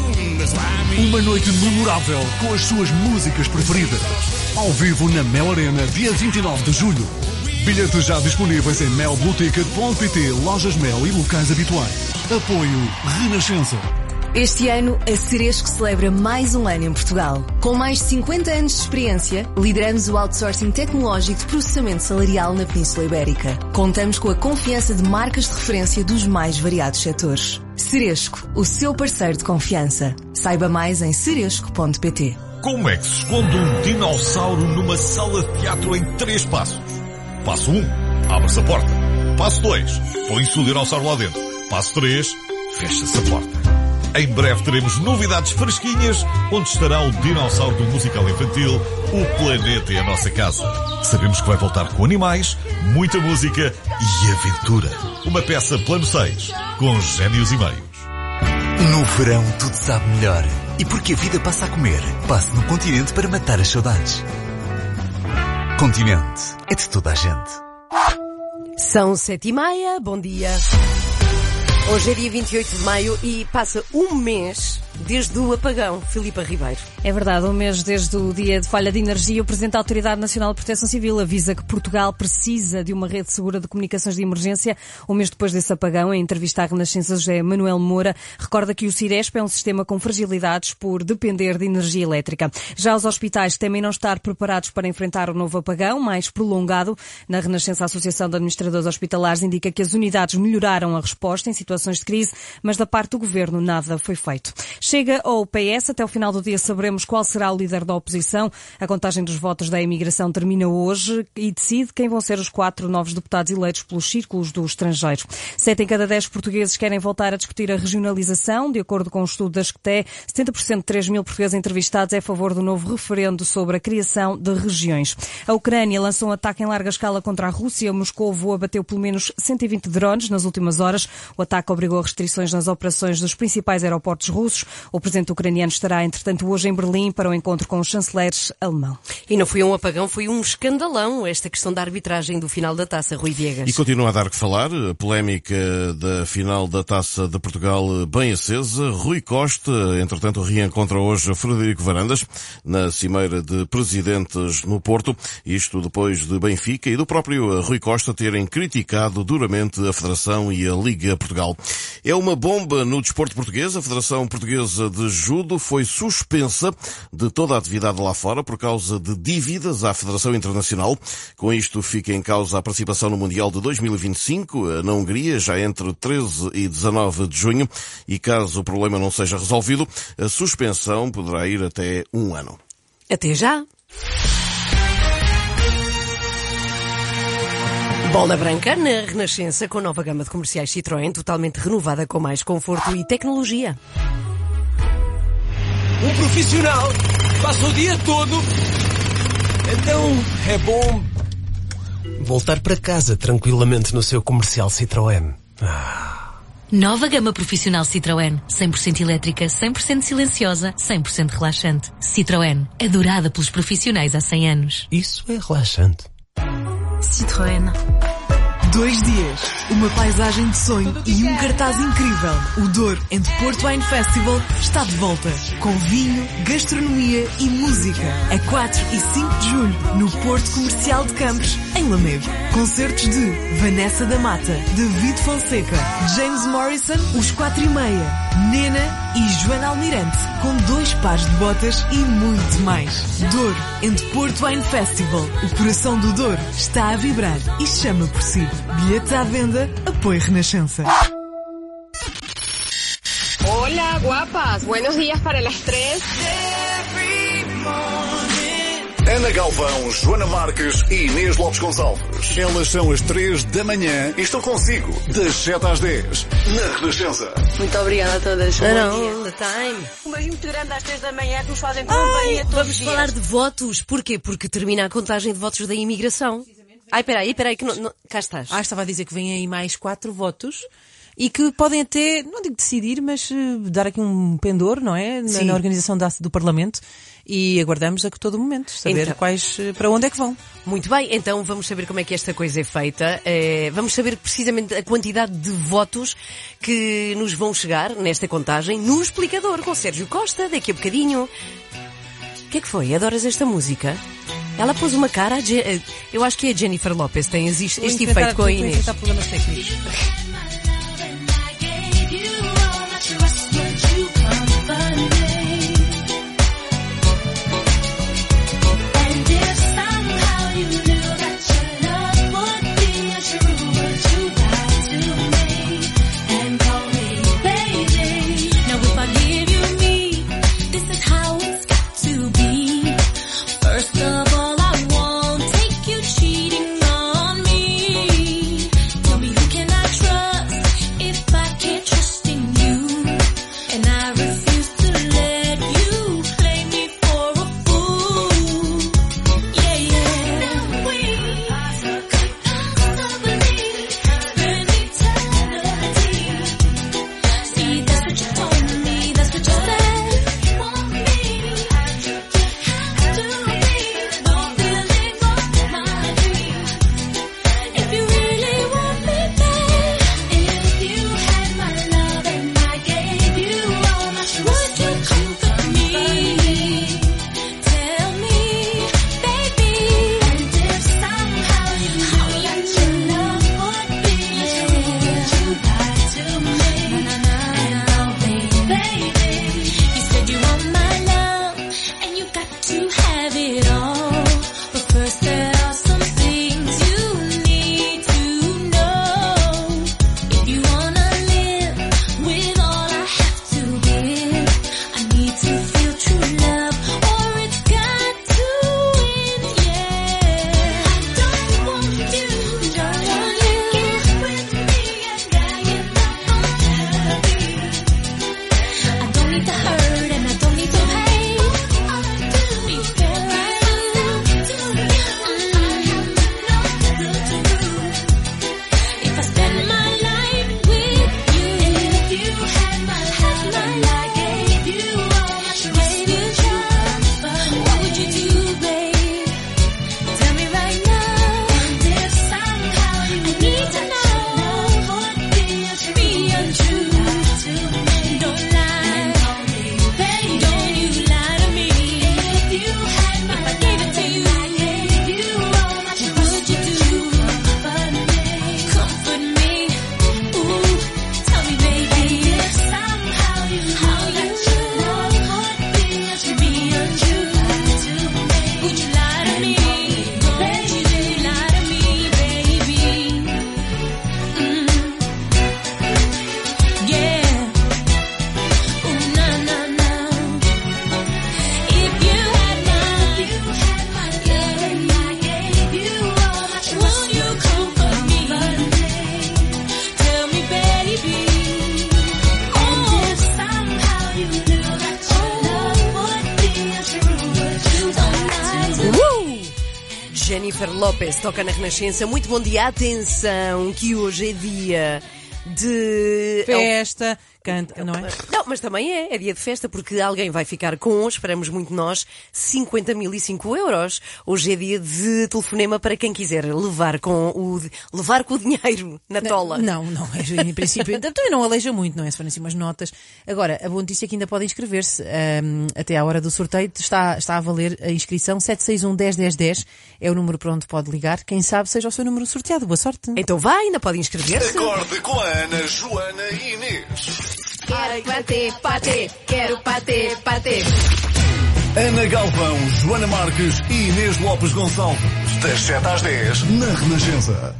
Uma noite memorável com as suas músicas preferidas. Ao vivo na Mel Arena, dia 29 de julho. Bilhetes já disponíveis em melblueticket.pt, lojas Mel e locais habituais. Apoio Renascença. Este ano, a Ceresco celebra mais um ano em Portugal. Com mais de 50 anos de experiência, lideramos o outsourcing tecnológico de processamento salarial na Península Ibérica. Contamos com a confiança de marcas de referência dos mais variados setores. Ceresco, o seu parceiro de confiança. Saiba mais em ceresco.pt. Como é que se esconde um dinossauro numa sala de teatro em 3 passos? Passo 1, abre-se a porta. Passo 2, põe-se o dinossauro lá dentro. Passo 3, fecha-se a porta. Em breve teremos novidades fresquinhas, onde estará o dinossauro do musical infantil O Planeta é a Nossa Casa. Sabemos que vai voltar com animais, muita música e aventura. Uma peça plano 6, com génios e meios. No verão tudo sabe melhor. E porque a vida passa a comer, passe no Continente para matar as saudades. Continente, é de toda a gente. São 7h30, bom dia. Hoje é dia 28 de maio e passa um mês desde o apagão. Filipa Ribeiro. É verdade, um mês desde o dia de falha de energia, o Presidente da Autoridade Nacional de Proteção Civil avisa que Portugal precisa de uma rede segura de comunicações de emergência. Um mês depois desse apagão, em entrevista à Renascença, José Manuel Moura recorda que o Ciresp é um sistema com fragilidades por depender de energia elétrica. Já os hospitais temem não estar preparados para enfrentar o novo apagão, mais prolongado. Na Renascença, a Associação de Administradores Hospitalares indica que as unidades melhoraram a resposta em situações de crise, mas da parte do Governo nada foi feito. Chega ao PS, até o final do dia saberemos qual será o líder da oposição. A contagem dos votos da imigração termina hoje e decide quem vão ser os 4 novos deputados eleitos pelos círculos do estrangeiro. 7 em cada 10 portugueses querem voltar a discutir a regionalização. De acordo com o estudo da SCTE, 70% de 3 mil portugueses entrevistados é a favor do novo referendo sobre a criação de regiões. A Ucrânia lançou um ataque em larga escala contra a Rússia. Moscovo abateu pelo menos 120 drones nas últimas horas. O ataque obrigou a restrições nas operações dos principais aeroportos russos. O presidente ucraniano estará, entretanto, hoje em Berlim para o encontro com os chanceleres alemão. E não foi um apagão, foi um escandalão esta questão da arbitragem do final da Taça, Rui Viegas. E continua a dar que falar, a polémica da final da Taça de Portugal bem acesa. Rui Costa, entretanto, reencontra hoje Frederico Varandas na cimeira de presidentes no Porto. Isto depois de Benfica e do próprio Rui Costa terem criticado duramente a Federação e a Liga Portugal. É uma bomba no desporto português. A Federação Portuguesa de Judo foi suspensa de toda a atividade lá fora por causa de dívidas à Federação Internacional. Com isto fica em causa a participação no Mundial de 2025 na Hungria, já entre 13 e 19 de junho. E caso o problema não seja resolvido, a suspensão poderá ir até 1 ano. Até já! Bola branca na Renascença com nova gama de comerciais Citroën, totalmente renovada com mais conforto e tecnologia. Um profissional passa o dia todo, então é bom voltar para casa tranquilamente no seu comercial Citroën. Nova gama profissional Citroën. 100% elétrica, 100% silenciosa, 100% relaxante. Citroën, adorada pelos profissionais há 100 anos. Isso é relaxante. Citroën. 2 dias, uma paisagem de sonho e um cartaz incrível. O Douro and Porto Wine Festival está de volta, com vinho, gastronomia e música. A 4 e 5 de julho, no Porto Comercial de Campos, em Lamego. Concertos de Vanessa da Mata, David Fonseca, James Morrison, Os 4 e meia, Nena e Joana Almirante, com 2 pares de botas e muito mais. Douro and Porto Wine Festival. O coração do Douro está a vibrar e chama por si. Bilhetes à venda, apoio Renascença. Hola, guapas. Buenos días para las 3. Ana Galvão, Joana Marques e Inês Lopes Gonçalves. Elas são as 3 da manhã e estão consigo das 7 às 10 na Renascença. Muito obrigada a todas. Não, the time. Um beijo muito grande às 3 da manhã que nos fazem companhia todos Vamos os dias. falar de votos. Porquê? Porque termina a contagem de votos da imigração. Peraí, que não... Cá estás. Estava a dizer que vêm aí mais 4 votos. E que podem até, não digo decidir, mas dar aqui um pendor, não é? Na organização do Parlamento. E aguardamos a todo momento saber então, para onde é que vão. Muito bem, então vamos saber como é que esta coisa é feita. Vamos saber precisamente a quantidade de votos que nos vão chegar nesta contagem no Explicador com Sérgio Costa, daqui a bocadinho. O que é que foi? Adoras esta música? Ela pôs uma cara, eu acho que é a Jennifer Lopez, tem este efeito com a Inês. Enfrentar problemas técnicos. Jennifer Lopez toca na Renascença. Muito bom dia. Atenção, que hoje é dia de... Festa, canta, não é? Não, mas também é dia de festa, porque alguém vai ficar com, esperamos muito nós, 50.005 euros. Hoje é dia de telefonema para quem quiser levar com o dinheiro na tola. Não, em princípio, também não aleija muito, não é? Se forem assim umas notas. Agora, a boa notícia é que ainda podem inscrever-se. Até à hora do sorteio está a valer a inscrição. 761-10-10-10 é o número para onde pode ligar. Quem sabe seja o seu número sorteado. Boa sorte. Então vá, ainda pode inscrever-se. Acorde com a Ana, Joana e Inês. Quero patê, quero patê. Ana Galvão, Joana Marques e Inês Lopes Gonçalves. Das 7 às 10 na Renascença.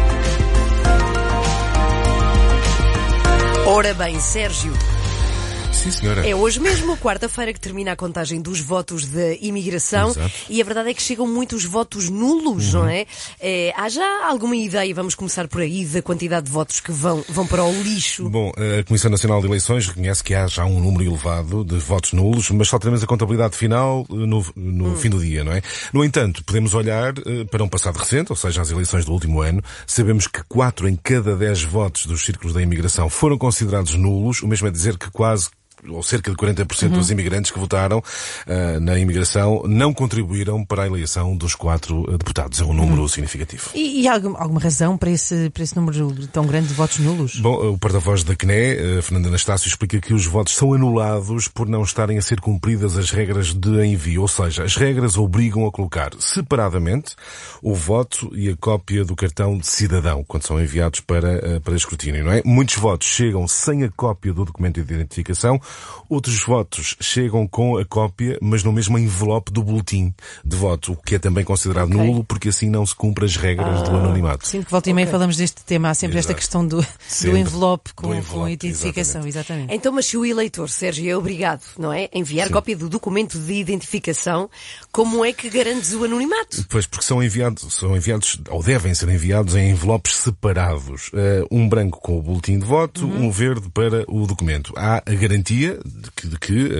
Ora bem, Sérgio. Sim, senhora. É hoje mesmo, quarta-feira, que termina a contagem dos votos de imigração. Exato. E a verdade é que chegam muitos votos nulos, não é? Há já alguma ideia, vamos começar por aí, da quantidade de votos que vão para o lixo? Bom, a Comissão Nacional de Eleições reconhece que há já um número elevado de votos nulos, mas só teremos a contabilidade final no fim do dia, não é? No entanto, podemos olhar para um passado recente, ou seja, as eleições do último ano. Sabemos que 4 em cada 10 votos dos círculos da imigração foram considerados nulos, o mesmo é dizer que quase ou cerca de 40% dos imigrantes que votaram na imigração não contribuíram para a eleição dos 4 deputados. É um número significativo. E há alguma razão para esse número tão grande de votos nulos? Bom, o porta-voz da CNE, Fernando Anastácio, explica que os votos são anulados por não estarem a ser cumpridas as regras de envio. Ou seja, as regras obrigam a colocar separadamente o voto e a cópia do cartão de cidadão quando são enviados para escrutínio, não é? Muitos votos chegam sem a cópia do documento de identificação. Outros votos chegam com a cópia, mas no mesmo envelope do boletim de voto, o que é também considerado nulo, porque assim não se cumpre as regras do anonimato. Sim, que volta e meia falamos deste tema. Há sempre esta questão do envelope com a identificação. Exatamente. Então, mas se o eleitor, Sérgio, é obrigado, não é, a enviar cópia do documento de identificação, como é que garantes o anonimato? Pois, porque são enviados, ou devem ser enviados em envelopes separados. Um branco com o boletim de voto, um verde para o documento. Há a garantia de que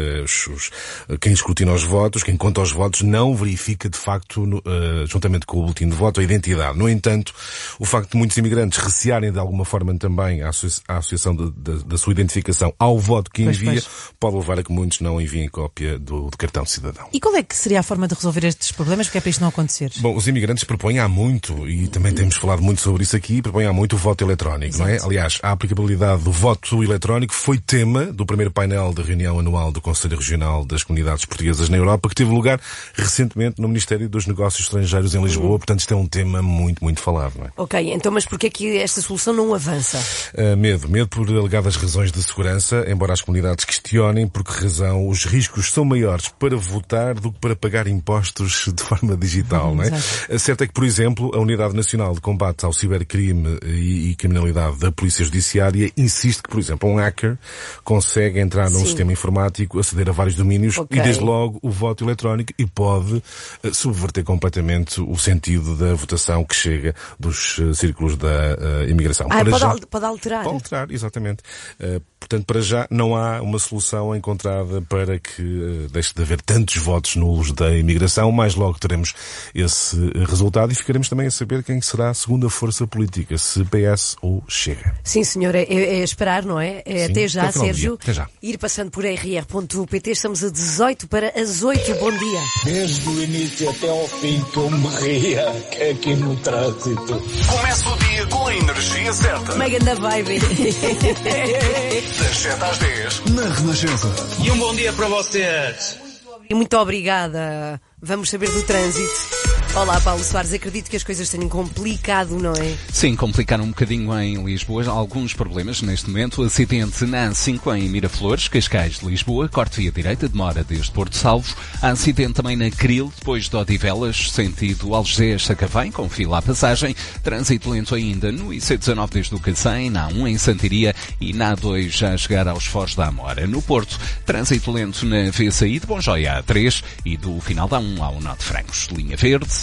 quem escrutina os votos, quem conta os votos, não verifica de facto, juntamente com o boletim de voto, a identidade. No entanto, o facto de muitos imigrantes recearem de alguma forma também a associação da sua identificação ao voto que envia, pode levar a que muitos não enviem cópia do cartão de cidadão. E qual é que seria a forma de resolver estes problemas? Porque é para isto não acontecer? Bom, os imigrantes propõem há muito, e também temos falado muito sobre isso aqui, propõem há muito o voto eletrónico, não é? Aliás, a aplicabilidade do voto eletrónico foi tema do primeiro painel da reunião anual do Conselho Regional das Comunidades Portuguesas na Europa, que teve lugar recentemente no Ministério dos Negócios Estrangeiros em Lisboa. Portanto, isto é um tema muito, muito falado, não é? Ok, então, mas porquê é que esta solução não avança? Medo por alegadas razões de segurança, embora as comunidades questionem por que razão os riscos são maiores para votar do que para pagar impostos de forma digital, não é? Certo é que, por exemplo, a Unidade Nacional de Combate ao Cibercrime e Criminalidade da Polícia Judiciária insiste que, por exemplo, um hacker consegue entrar num sistema informático, aceder a vários domínios e, desde logo, o voto eletrónico, e pode subverter completamente o sentido da votação que chega dos círculos da imigração. Pode alterar. Pode alterar, exatamente. Portanto, para já não há uma solução encontrada para que deixe de haver tantos votos nulos da imigração. Mais logo teremos esse resultado e ficaremos também a saber quem será a segunda força política, se PS ou Chega. Sim, senhor, é esperar, não é? Até já, Sérgio. Até já. Ir passando por rr.pt, estamos a 18 para as 8. Bom dia. Desde o início até ao fim, tu me ria aqui no trânsito. Começa o dia com a energia certa. Mega da vibe. Das 7 às 10, na Renascença. E um bom dia para vocês. Muito obrigada. Vamos saber do trânsito. Olá, Paulo Soares. Acredito que as coisas tenham complicado, não é? Sim, complicaram um bocadinho em Lisboa. Alguns problemas neste momento. Acidente na A5 em Miraflores, Cascais de Lisboa. Corte via direita, demora desde Porto Salvo. Há acidente também na Cril, depois de Odivelas, sentido Algés-Sacavém, com fila à passagem. Trânsito lento ainda no IC19 desde o Cacém, na A1 em Santiria e na A2 já a chegar aos Foz da Amora. No Porto, trânsito lento na VSI de Bonjoia A3 e do final da A1 ao Nó de Francos. Linha Verde,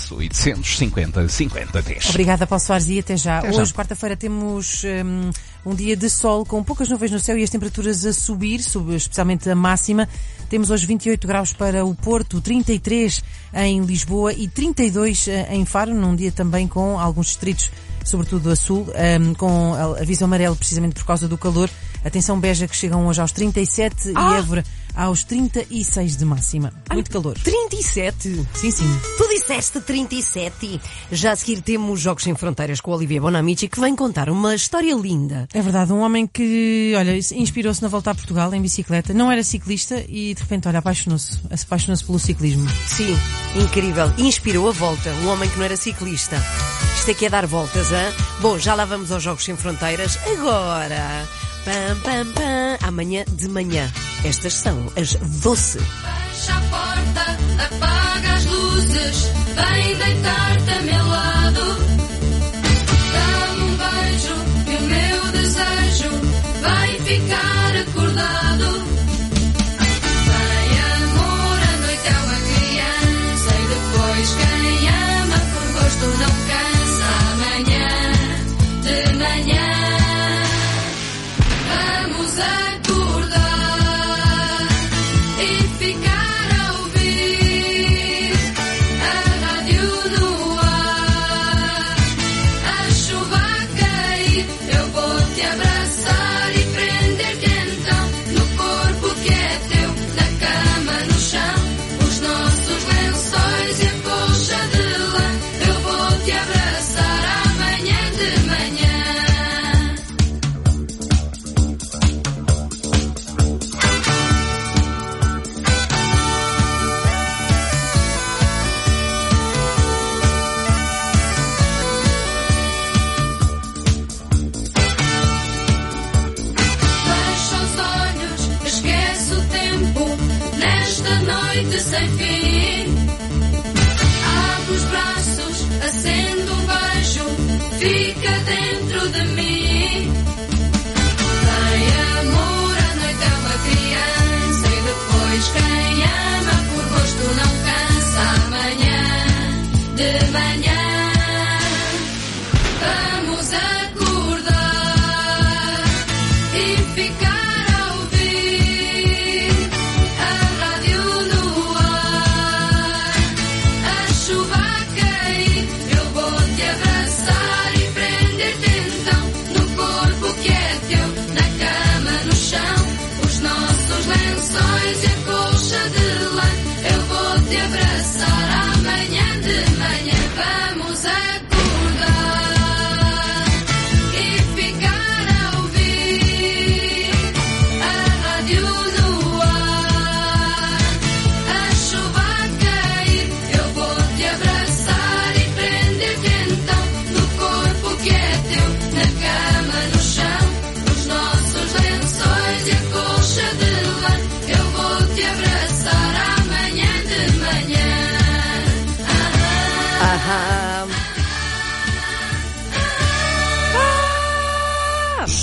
850-50-10. Obrigada, Paulo Soares, e até já. Hoje, quarta-feira, temos um dia de sol com poucas nuvens no céu e as temperaturas a subir, especialmente a máxima. Temos hoje 28 graus para o Porto, 33 em Lisboa e 32 em Faro, num dia também com alguns distritos, sobretudo a sul, com aviso amarelo precisamente por causa do calor. Atenção, Beja, que chegam hoje aos 37 e Évora aos 36 de máxima. Muito calor. 37? Sim, sim. Tu disseste 37. Já a seguir temos Jogos Sem Fronteiras com o Olivia Bonamici, que vem contar uma história linda. É verdade, um homem que, olha, inspirou-se na volta a Portugal em bicicleta. Não era ciclista e, de repente, olha, apaixonou-se pelo ciclismo. Sim, incrível. Inspirou a volta. Um homem que não era ciclista. Isto aqui é dar voltas, hein? Bom, já lá vamos aos Jogos Sem Fronteiras. Agora... Pam, pam, pam. Amanhã de manhã. Estas são as 12. Fecha a porta, apaga as luzes, vem deitar-te a meu lado. Dá-me um beijo e o meu desejo vai ficar acordado.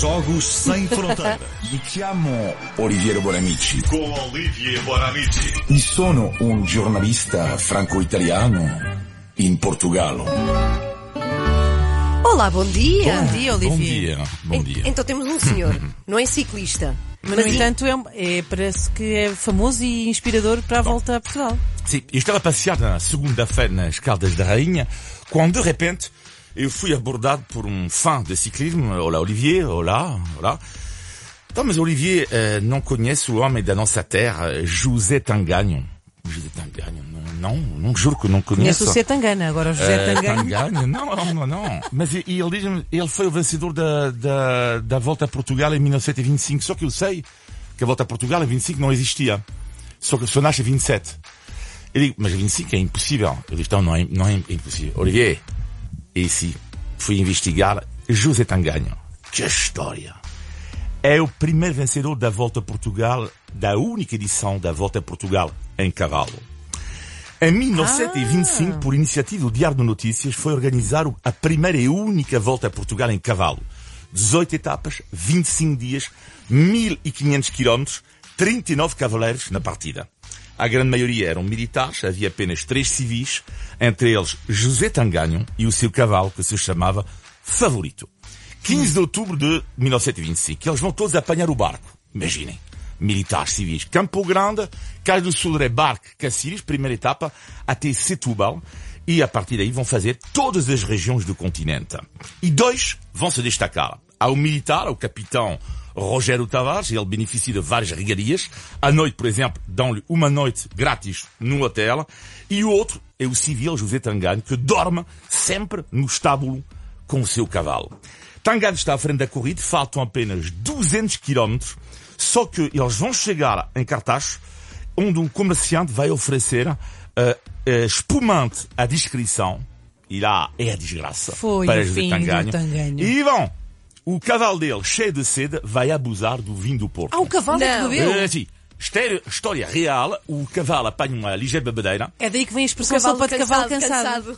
Jogos Sem Fronteiras. Mi chiamo Oliviero Bonamici. Com Olivier Bonamici. E sono un giornalista franco-italiano in Portogallo. Olá, bom dia. Bom dia, Olivier. Bom dia. Então temos um senhor, não é ciclista. Mas no entanto, parece que é famoso e inspirador para a volta a Portugal. Sim, eu estava a passear na segunda-feira nas Caldas da Rainha, quando de repente eu fui abordado por um fã de ciclismo. Olá, Olivier, olá. Então, mas Olivier não conhece o homem da nossa terra, José Tangano. José Tangano, não juro que não conheço. Conheço o José Tangana, agora o José Tangano. Não. Mas ele diz-me, ele foi o vencedor da Volta a Portugal em 1925. Só que eu sei que a Volta a Portugal em 25 não existia. Só que só nasce em 27. Eu digo, mas 25 é impossível. Ele diz, não é impossível. Olivier, e sim, fui investigar José Tangano. Que história! É o primeiro vencedor da Volta a Portugal, da única edição da Volta a Portugal em cavalo. Em 1925, por iniciativa do Diário de Notícias, foi organizar a primeira e única Volta a Portugal em cavalo. 18 etapas, 25 dias, 1.500 quilómetros, 39 cavaleiros na partida. A grande maioria eram militares, havia apenas 3 civis, entre eles José Tangano e o seu cavalo, que se chamava Favorito. 15 de outubro de 1925. Eles vão todos apanhar o barco. Imaginem. Militares civis. Campo Grande, Cais do Sodré, Barque, Cacilhas, primeira etapa, até Setúbal. E a partir daí vão fazer todas as regiões do continente. E 2 vão se destacar. Há o militar, o capitão Rogério Tavares, ele beneficia de várias regalias. À noite, por exemplo, dão-lhe uma noite grátis no hotel. E o outro é o civil José Tangano, que dorme sempre no estábulo com o seu cavalo. Tangano está à frente da corrida, faltam apenas 200 quilómetros, só que eles vão chegar em Cartaz, onde um comerciante vai oferecer espumante à descrição, e lá é a desgraça para José Tangano. E vão, o cavalo dele, cheio de sede, vai abusar do vinho do Porto. O cavalo é que bebeu? Sim. História real, o cavalo apanha uma ligeira bebedeira. É daí que vem a expressão sopa de cavalo cansado.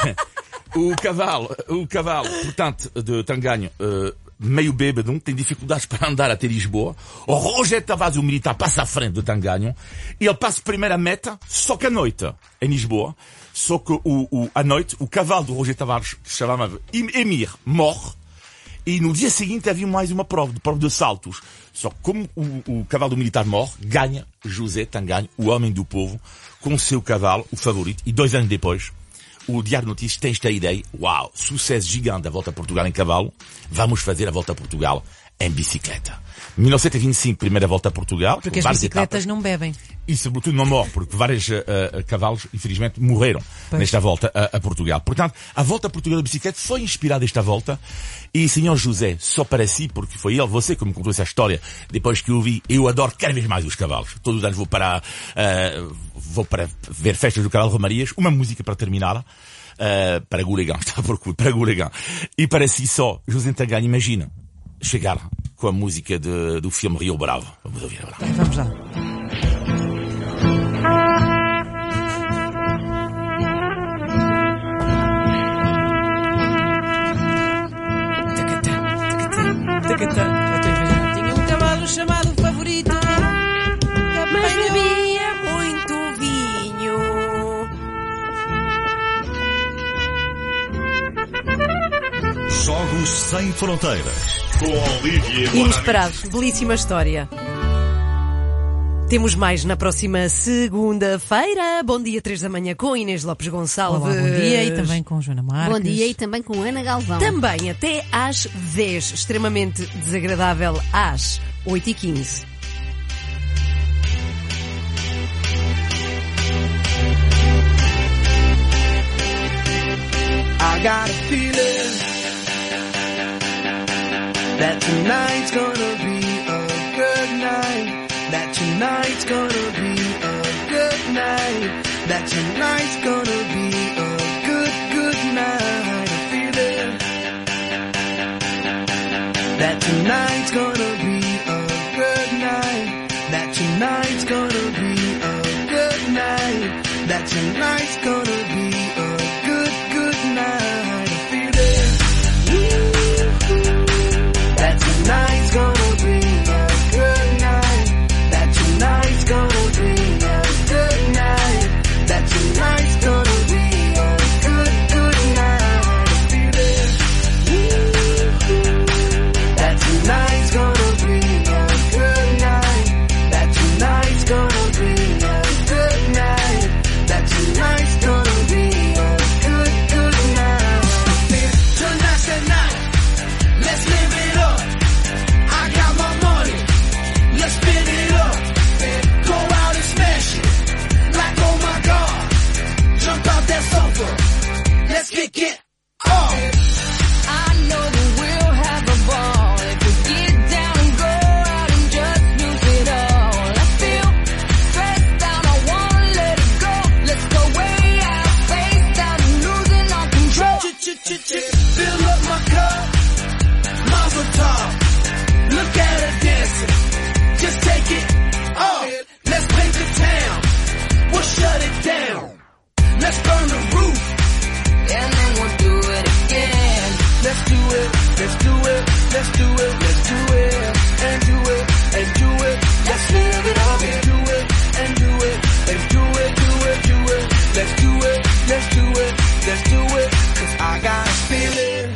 O cavalo, portanto, de Tangano, meio bêbado, tem dificuldades para andar até Lisboa. O Rogério Tavares, o militar, passa à frente de Tangano. E ele passa a primeira meta, só que à noite, em Lisboa. Só que à noite, o cavalo do Rogério Tavares, que se chamava Emir, morre. E no dia seguinte havia mais uma prova de saltos. Só que como o cavalo do militar morre, ganha José Tangano, o homem do povo, com o seu cavalo, o Favorito. E 2 anos depois, o Diário de Notícias tem esta ideia. Uau, sucesso gigante da Volta a Portugal em cavalo. Vamos fazer a Volta a Portugal em bicicleta. 1925, primeira Volta a Portugal. Porque as bicicletas não bebem. E sobretudo não morre, porque vários cavalos, infelizmente, morreram nesta Volta a Portugal. Portanto, a Volta a Portugal da bicicleta foi inspirada esta volta. E, senhor José, só para si, porque foi ele, você, que me contou essa história, depois que eu vi, eu adoro cada vez mais os cavalos. Todos os anos vou para ver festas do Cavalo Romarias, uma música para terminar, para Goulegão, está a procurar, para Goulegão. E para si só, José Tangano, imagina, chegar com a música do filme Rio Bravo. Vamos ouvir agora. Vamos lá. Tinha um cavalo chamado Favorito, mas bebia muito vinho. Jogos Sem Fronteiras. Com Olivier Inesperado, belíssima história. Temos mais na próxima segunda-feira. Bom dia, 3 da manhã, com Inês Lopes Gonçalves. Olá, bom dia, e também com Joana Marques. Bom dia, e também com Ana Galvão. Também até às 10, extremamente desagradável, às 8h15. I got a feeling that tonight's gonna be a good night. That tonight's gonna be a good night. That tonight's gonna be a good night. A feeling that tonight's gonna be a good night. That tonight's gonna be a good night. That tonight's gonna be a good night. A feeling that tonight. kick it off. I know that we'll have a ball if we get down and go out and just lose it all. I feel stressed out, I wanna let it go. Let's go way out, face down and losing all control. Fill up my cup, Mazel tov. Look at her dancing, just take it off. Let's paint the town, we'll shut it down. Let's burn the roof, and then we'll do it again. let's do it, let's do it, let's do it, let's do it, and do it, and do it. Let's live it up and do it, and do it, and do it, do it, do it. Let's do it, let's do it, let's do it. 'Cause I got a feeling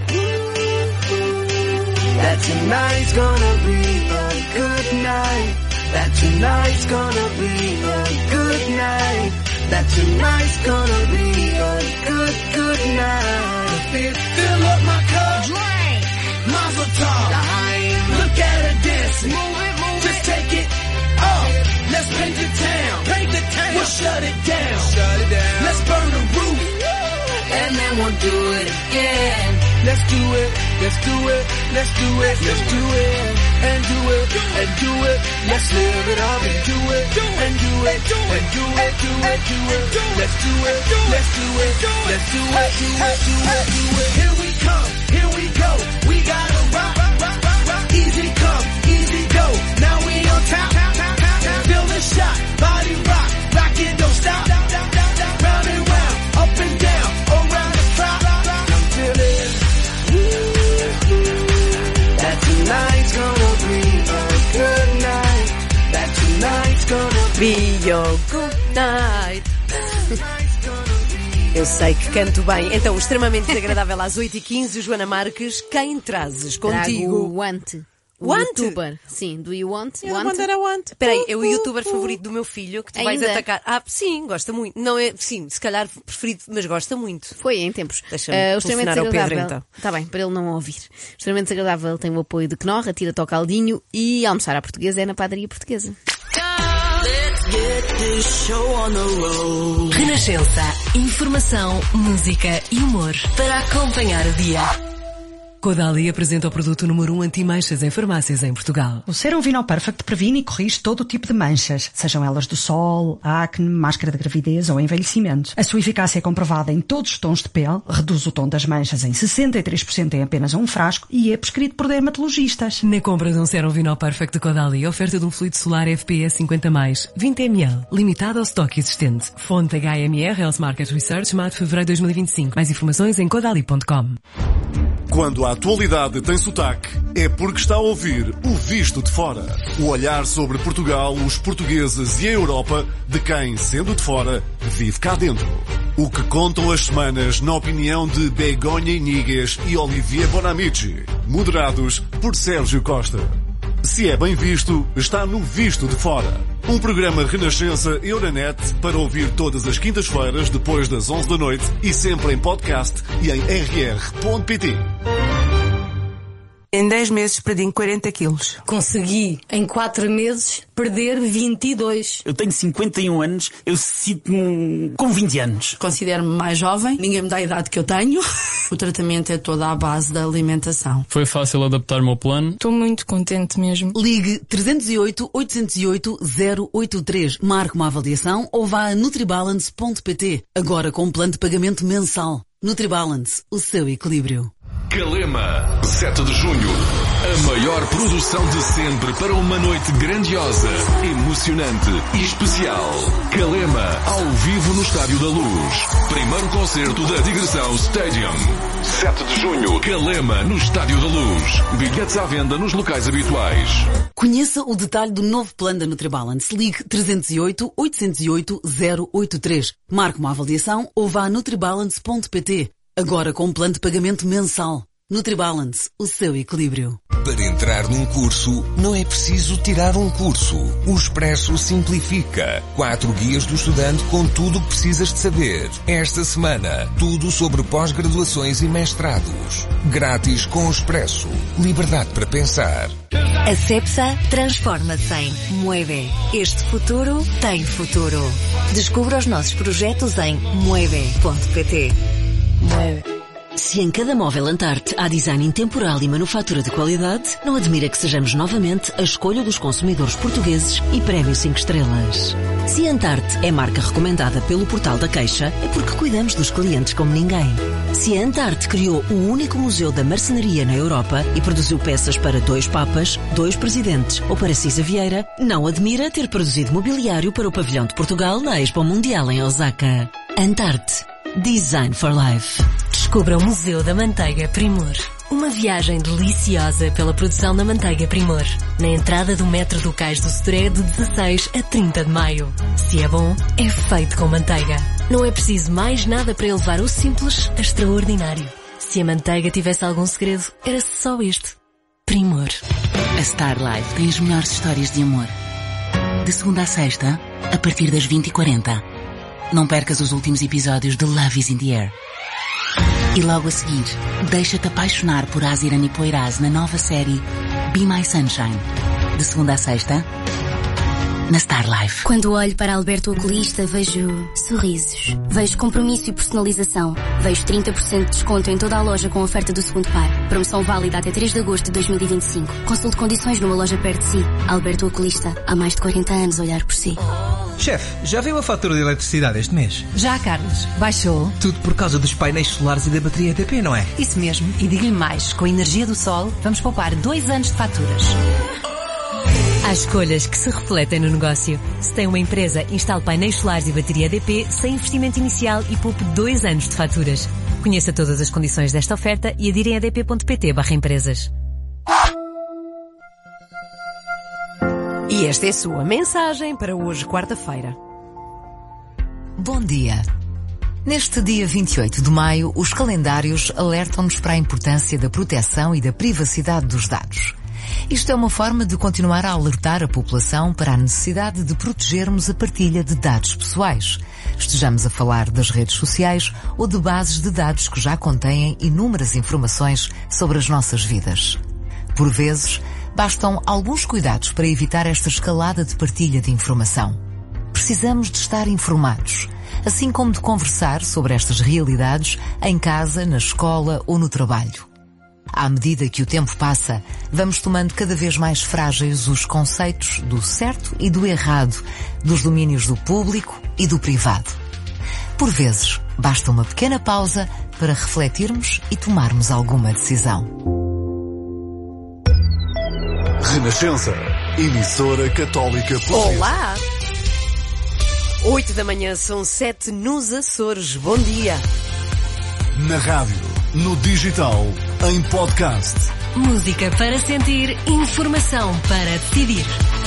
that tonight's gonna be a good night. That tonight's gonna be a good night. That tonight's gonna be a good, good night. Fill up my cup, drink, Mazel tov. Look at her dancing, move it, just take it off. Let's paint the town, we'll shut it down. Let's burn the roof, and then we'll do it again. Let's do it, let's do it, let's do it, let's do it, and do it, and do it. Let's live it up and do it, and do it, and do it, do it, do it. Let's do it, let's do it, let's do it, do it, do it, do it. Here we come, here we go. We gotta rock, rock, rock, rock. Easy come, easy go. Now we on top, feel the shot, body rock, rock it, don't stop. Round and round, up and down, around the clock. I'm feeling that tonight's gonna be a good night. That tonight's gonna be your good night. Eu sei que canto bem. Então, o extremamente desagradável às 8h15, Joana Marques, quem trazes contigo? Trago o Ant. O youtuber. Sim, do You Want? Want. Espera aí, é o youtuber favorito do meu filho que tu vais atacar. Ah, sim, gosta muito. Não é, sim, se calhar preferido, mas gosta muito. Foi em tempos. Deixa-me telefonar ao Pedro, então. Está bem, para ele não ouvir. Extremamente desagradável tem o apoio de Knorr, Atira-te ao Caldinho e almoçar à portuguesa é na padaria portuguesa. Renascença. Informação, música e humor para acompanhar o dia. Caudalie apresenta o produto número 1 anti-manchas em farmácias em Portugal. O Serum Vinol Perfect previne e corrige todo o tipo de manchas, sejam elas do sol, acne, máscara de gravidez ou envelhecimento. A sua eficácia é comprovada em todos os tons de pele, reduz o tom das manchas em 63% em apenas um frasco e é prescrito por dermatologistas. Na compra de um Serum Vinol Perfect de Caudalie, oferta de um fluido solar FPS 50+, 20 ml, limitado ao estoque existente. Fonte HMR Health Market Research, maio de fevereiro de 2025. Mais informações em caudalie.com. Quando a atualidade tem sotaque, é porque está a ouvir o Visto de Fora. O olhar sobre Portugal, os portugueses e a Europa de quem, sendo de fora, vive cá dentro. O que contam as semanas na opinião de Begonha Inigues e Olivier Bonamici. Moderados por Sérgio Costa. Se é bem visto, está no Visto de Fora. Um programa Renascença Euronet para ouvir todas as quintas-feiras depois das 11 da noite e sempre em podcast e em rr.pt. Em 10 meses perdi 40 quilos. Consegui, em 4 meses, perder 22. Eu tenho 51 anos, eu sinto-me com 20 anos. Considero-me mais jovem, ninguém me dá a idade que eu tenho. O tratamento é toda à base da alimentação. Foi fácil adaptar-me ao plano. Estou muito contente mesmo. Ligue 308-808-083. Marque uma avaliação ou vá a nutribalance.pt. Agora com um plano de pagamento mensal. Nutribalance, o seu equilíbrio. Calema, 7 de junho. A maior produção de sempre para uma noite grandiosa, emocionante e especial. Calema, ao vivo no Estádio da Luz. Primeiro concerto da Digressão Stadium. 7 de junho, Calema, no Estádio da Luz. Bilhetes à venda nos locais habituais. Conheça o detalhe do novo plano da Nutribalance. Ligue 308-808-083. Marque uma avaliação ou vá a nutribalance.pt. Agora com um plano de pagamento mensal. Nutribalance, o seu equilíbrio. Para entrar num curso, não é preciso tirar um curso. O Expresso simplifica. 4 guias do estudante com tudo o que precisas de saber. Esta semana, tudo sobre pós-graduações e mestrados. Grátis com o Expresso. Liberdade para pensar. A Cepsa transforma-se em Mueve. Este futuro tem futuro. Descubra os nossos projetos em mueve.pt. Se em cada móvel Antarte há design intemporal e manufatura de qualidade, não admira que sejamos novamente a escolha dos consumidores portugueses e prémio 5 estrelas. Se Antarte é marca recomendada pelo Portal da Queixa, é porque cuidamos dos clientes como ninguém. Se a Antarte criou o único museu da marcenaria na Europa e produziu peças para 2 papas, 2 presidentes ou para Cisa Vieira, não admira ter produzido mobiliário para o pavilhão de Portugal na Expo Mundial em Osaka. Antarte. Design for Life. Descubra o Museu da Manteiga Primor. Uma viagem deliciosa pela produção da manteiga Primor. Na entrada do metro do Cais do Sodré de 16 a 30 de maio. Se é bom, é feito com manteiga. Não é preciso mais nada para elevar o simples a extraordinário. Se a manteiga tivesse algum segredo, era só este. Primor. A Star Life tem as melhores histórias de amor. De segunda a sexta, a partir das 20h40. Não percas os últimos episódios de Love is in the Air. E logo a seguir, deixa-te apaixonar por Aziran e Poiraz na nova série Be My Sunshine. De segunda a sexta, na Star Life. Quando olho para Alberto Oculista, vejo sorrisos. Vejo compromisso e personalização. Vejo 30% de desconto em toda a loja com oferta do segundo par. Promoção válida até 3 de agosto de 2025. Consulte condições numa loja perto de si. Alberto Oculista, há mais de 40 anos a olhar por si. Chefe, já viu a fatura de eletricidade este mês? Já, Carlos. Baixou. Tudo por causa dos painéis solares e da bateria EDP, não é? Isso mesmo. E digo-lhe mais, com a energia do sol, vamos poupar 2 anos de faturas. Há escolhas que se refletem no negócio. Se tem uma empresa, instale painéis solares e bateria EDP sem investimento inicial e poupe 2 anos de faturas. Conheça todas as condições desta oferta e adira em adp.pt/empresas. E esta é a sua mensagem para hoje, quarta-feira. Bom dia. Neste dia 28 de maio, os calendários alertam-nos para a importância da proteção e da privacidade dos dados. Isto é uma forma de continuar a alertar a população para a necessidade de protegermos a partilha de dados pessoais. Estejamos a falar das redes sociais ou de bases de dados que já contêm inúmeras informações sobre as nossas vidas. Por vezes, bastam alguns cuidados para evitar esta escalada de partilha de informação. Precisamos de estar informados, assim como de conversar sobre estas realidades em casa, na escola ou no trabalho. À medida que o tempo passa, vamos tomando cada vez mais frágeis os conceitos do certo e do errado, dos domínios do público e do privado. Por vezes, basta uma pequena pausa para refletirmos e tomarmos alguma decisão. Renascença, emissora católica portuguesa. Olá! 8 da manhã, são 7 nos Açores. Bom dia! Na rádio, no digital, em podcast. Música para sentir, informação para decidir.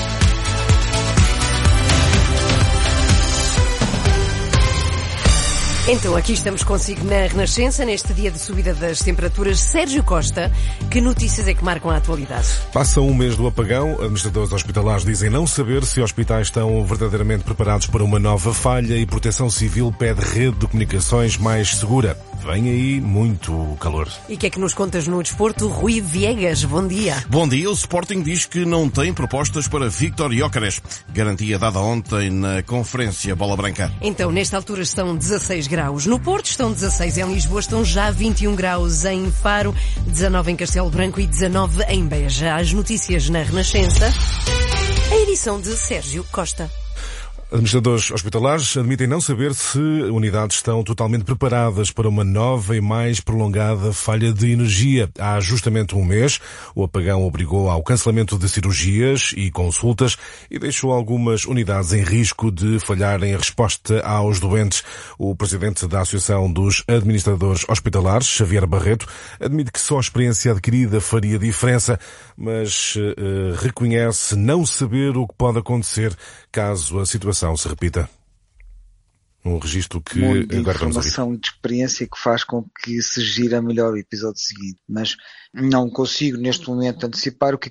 Então, aqui estamos consigo na Renascença, neste dia de subida das temperaturas. Sérgio Costa, que notícias é que marcam a atualidade? Passa um mês do apagão. Administradores hospitalares dizem não saber se hospitais estão verdadeiramente preparados para uma nova falha e Proteção Civil pede rede de comunicações mais segura. Vem aí muito calor. E o que é que nos contas no desporto? Rui Viegas, bom dia. Bom dia. O Sporting diz que não tem propostas para Víctor Gyökeres. Garantia dada ontem na conferência Bola Branca. Então, nesta altura estão 16 graus no Porto, estão 16 em Lisboa, estão já 21 graus em Faro, 19 em Castelo Branco e 19 em Beja. As notícias na Renascença, a edição de Sérgio Costa. Administradores hospitalares admitem não saber se unidades estão totalmente preparadas para uma nova e mais prolongada falha de energia. Há justamente um mês, o apagão obrigou ao cancelamento de cirurgias e consultas e deixou algumas unidades em risco de falhar em resposta aos doentes. O presidente da Associação dos Administradores Hospitalares, Xavier Barreto, admite que só a experiência adquirida faria diferença, mas reconhece não saber o que pode acontecer caso a situação se repita. Um registro que muito agora vamos ouvir. Informação e de experiência que faz com que se gira melhor o episódio seguinte, mas não consigo neste momento antecipar o que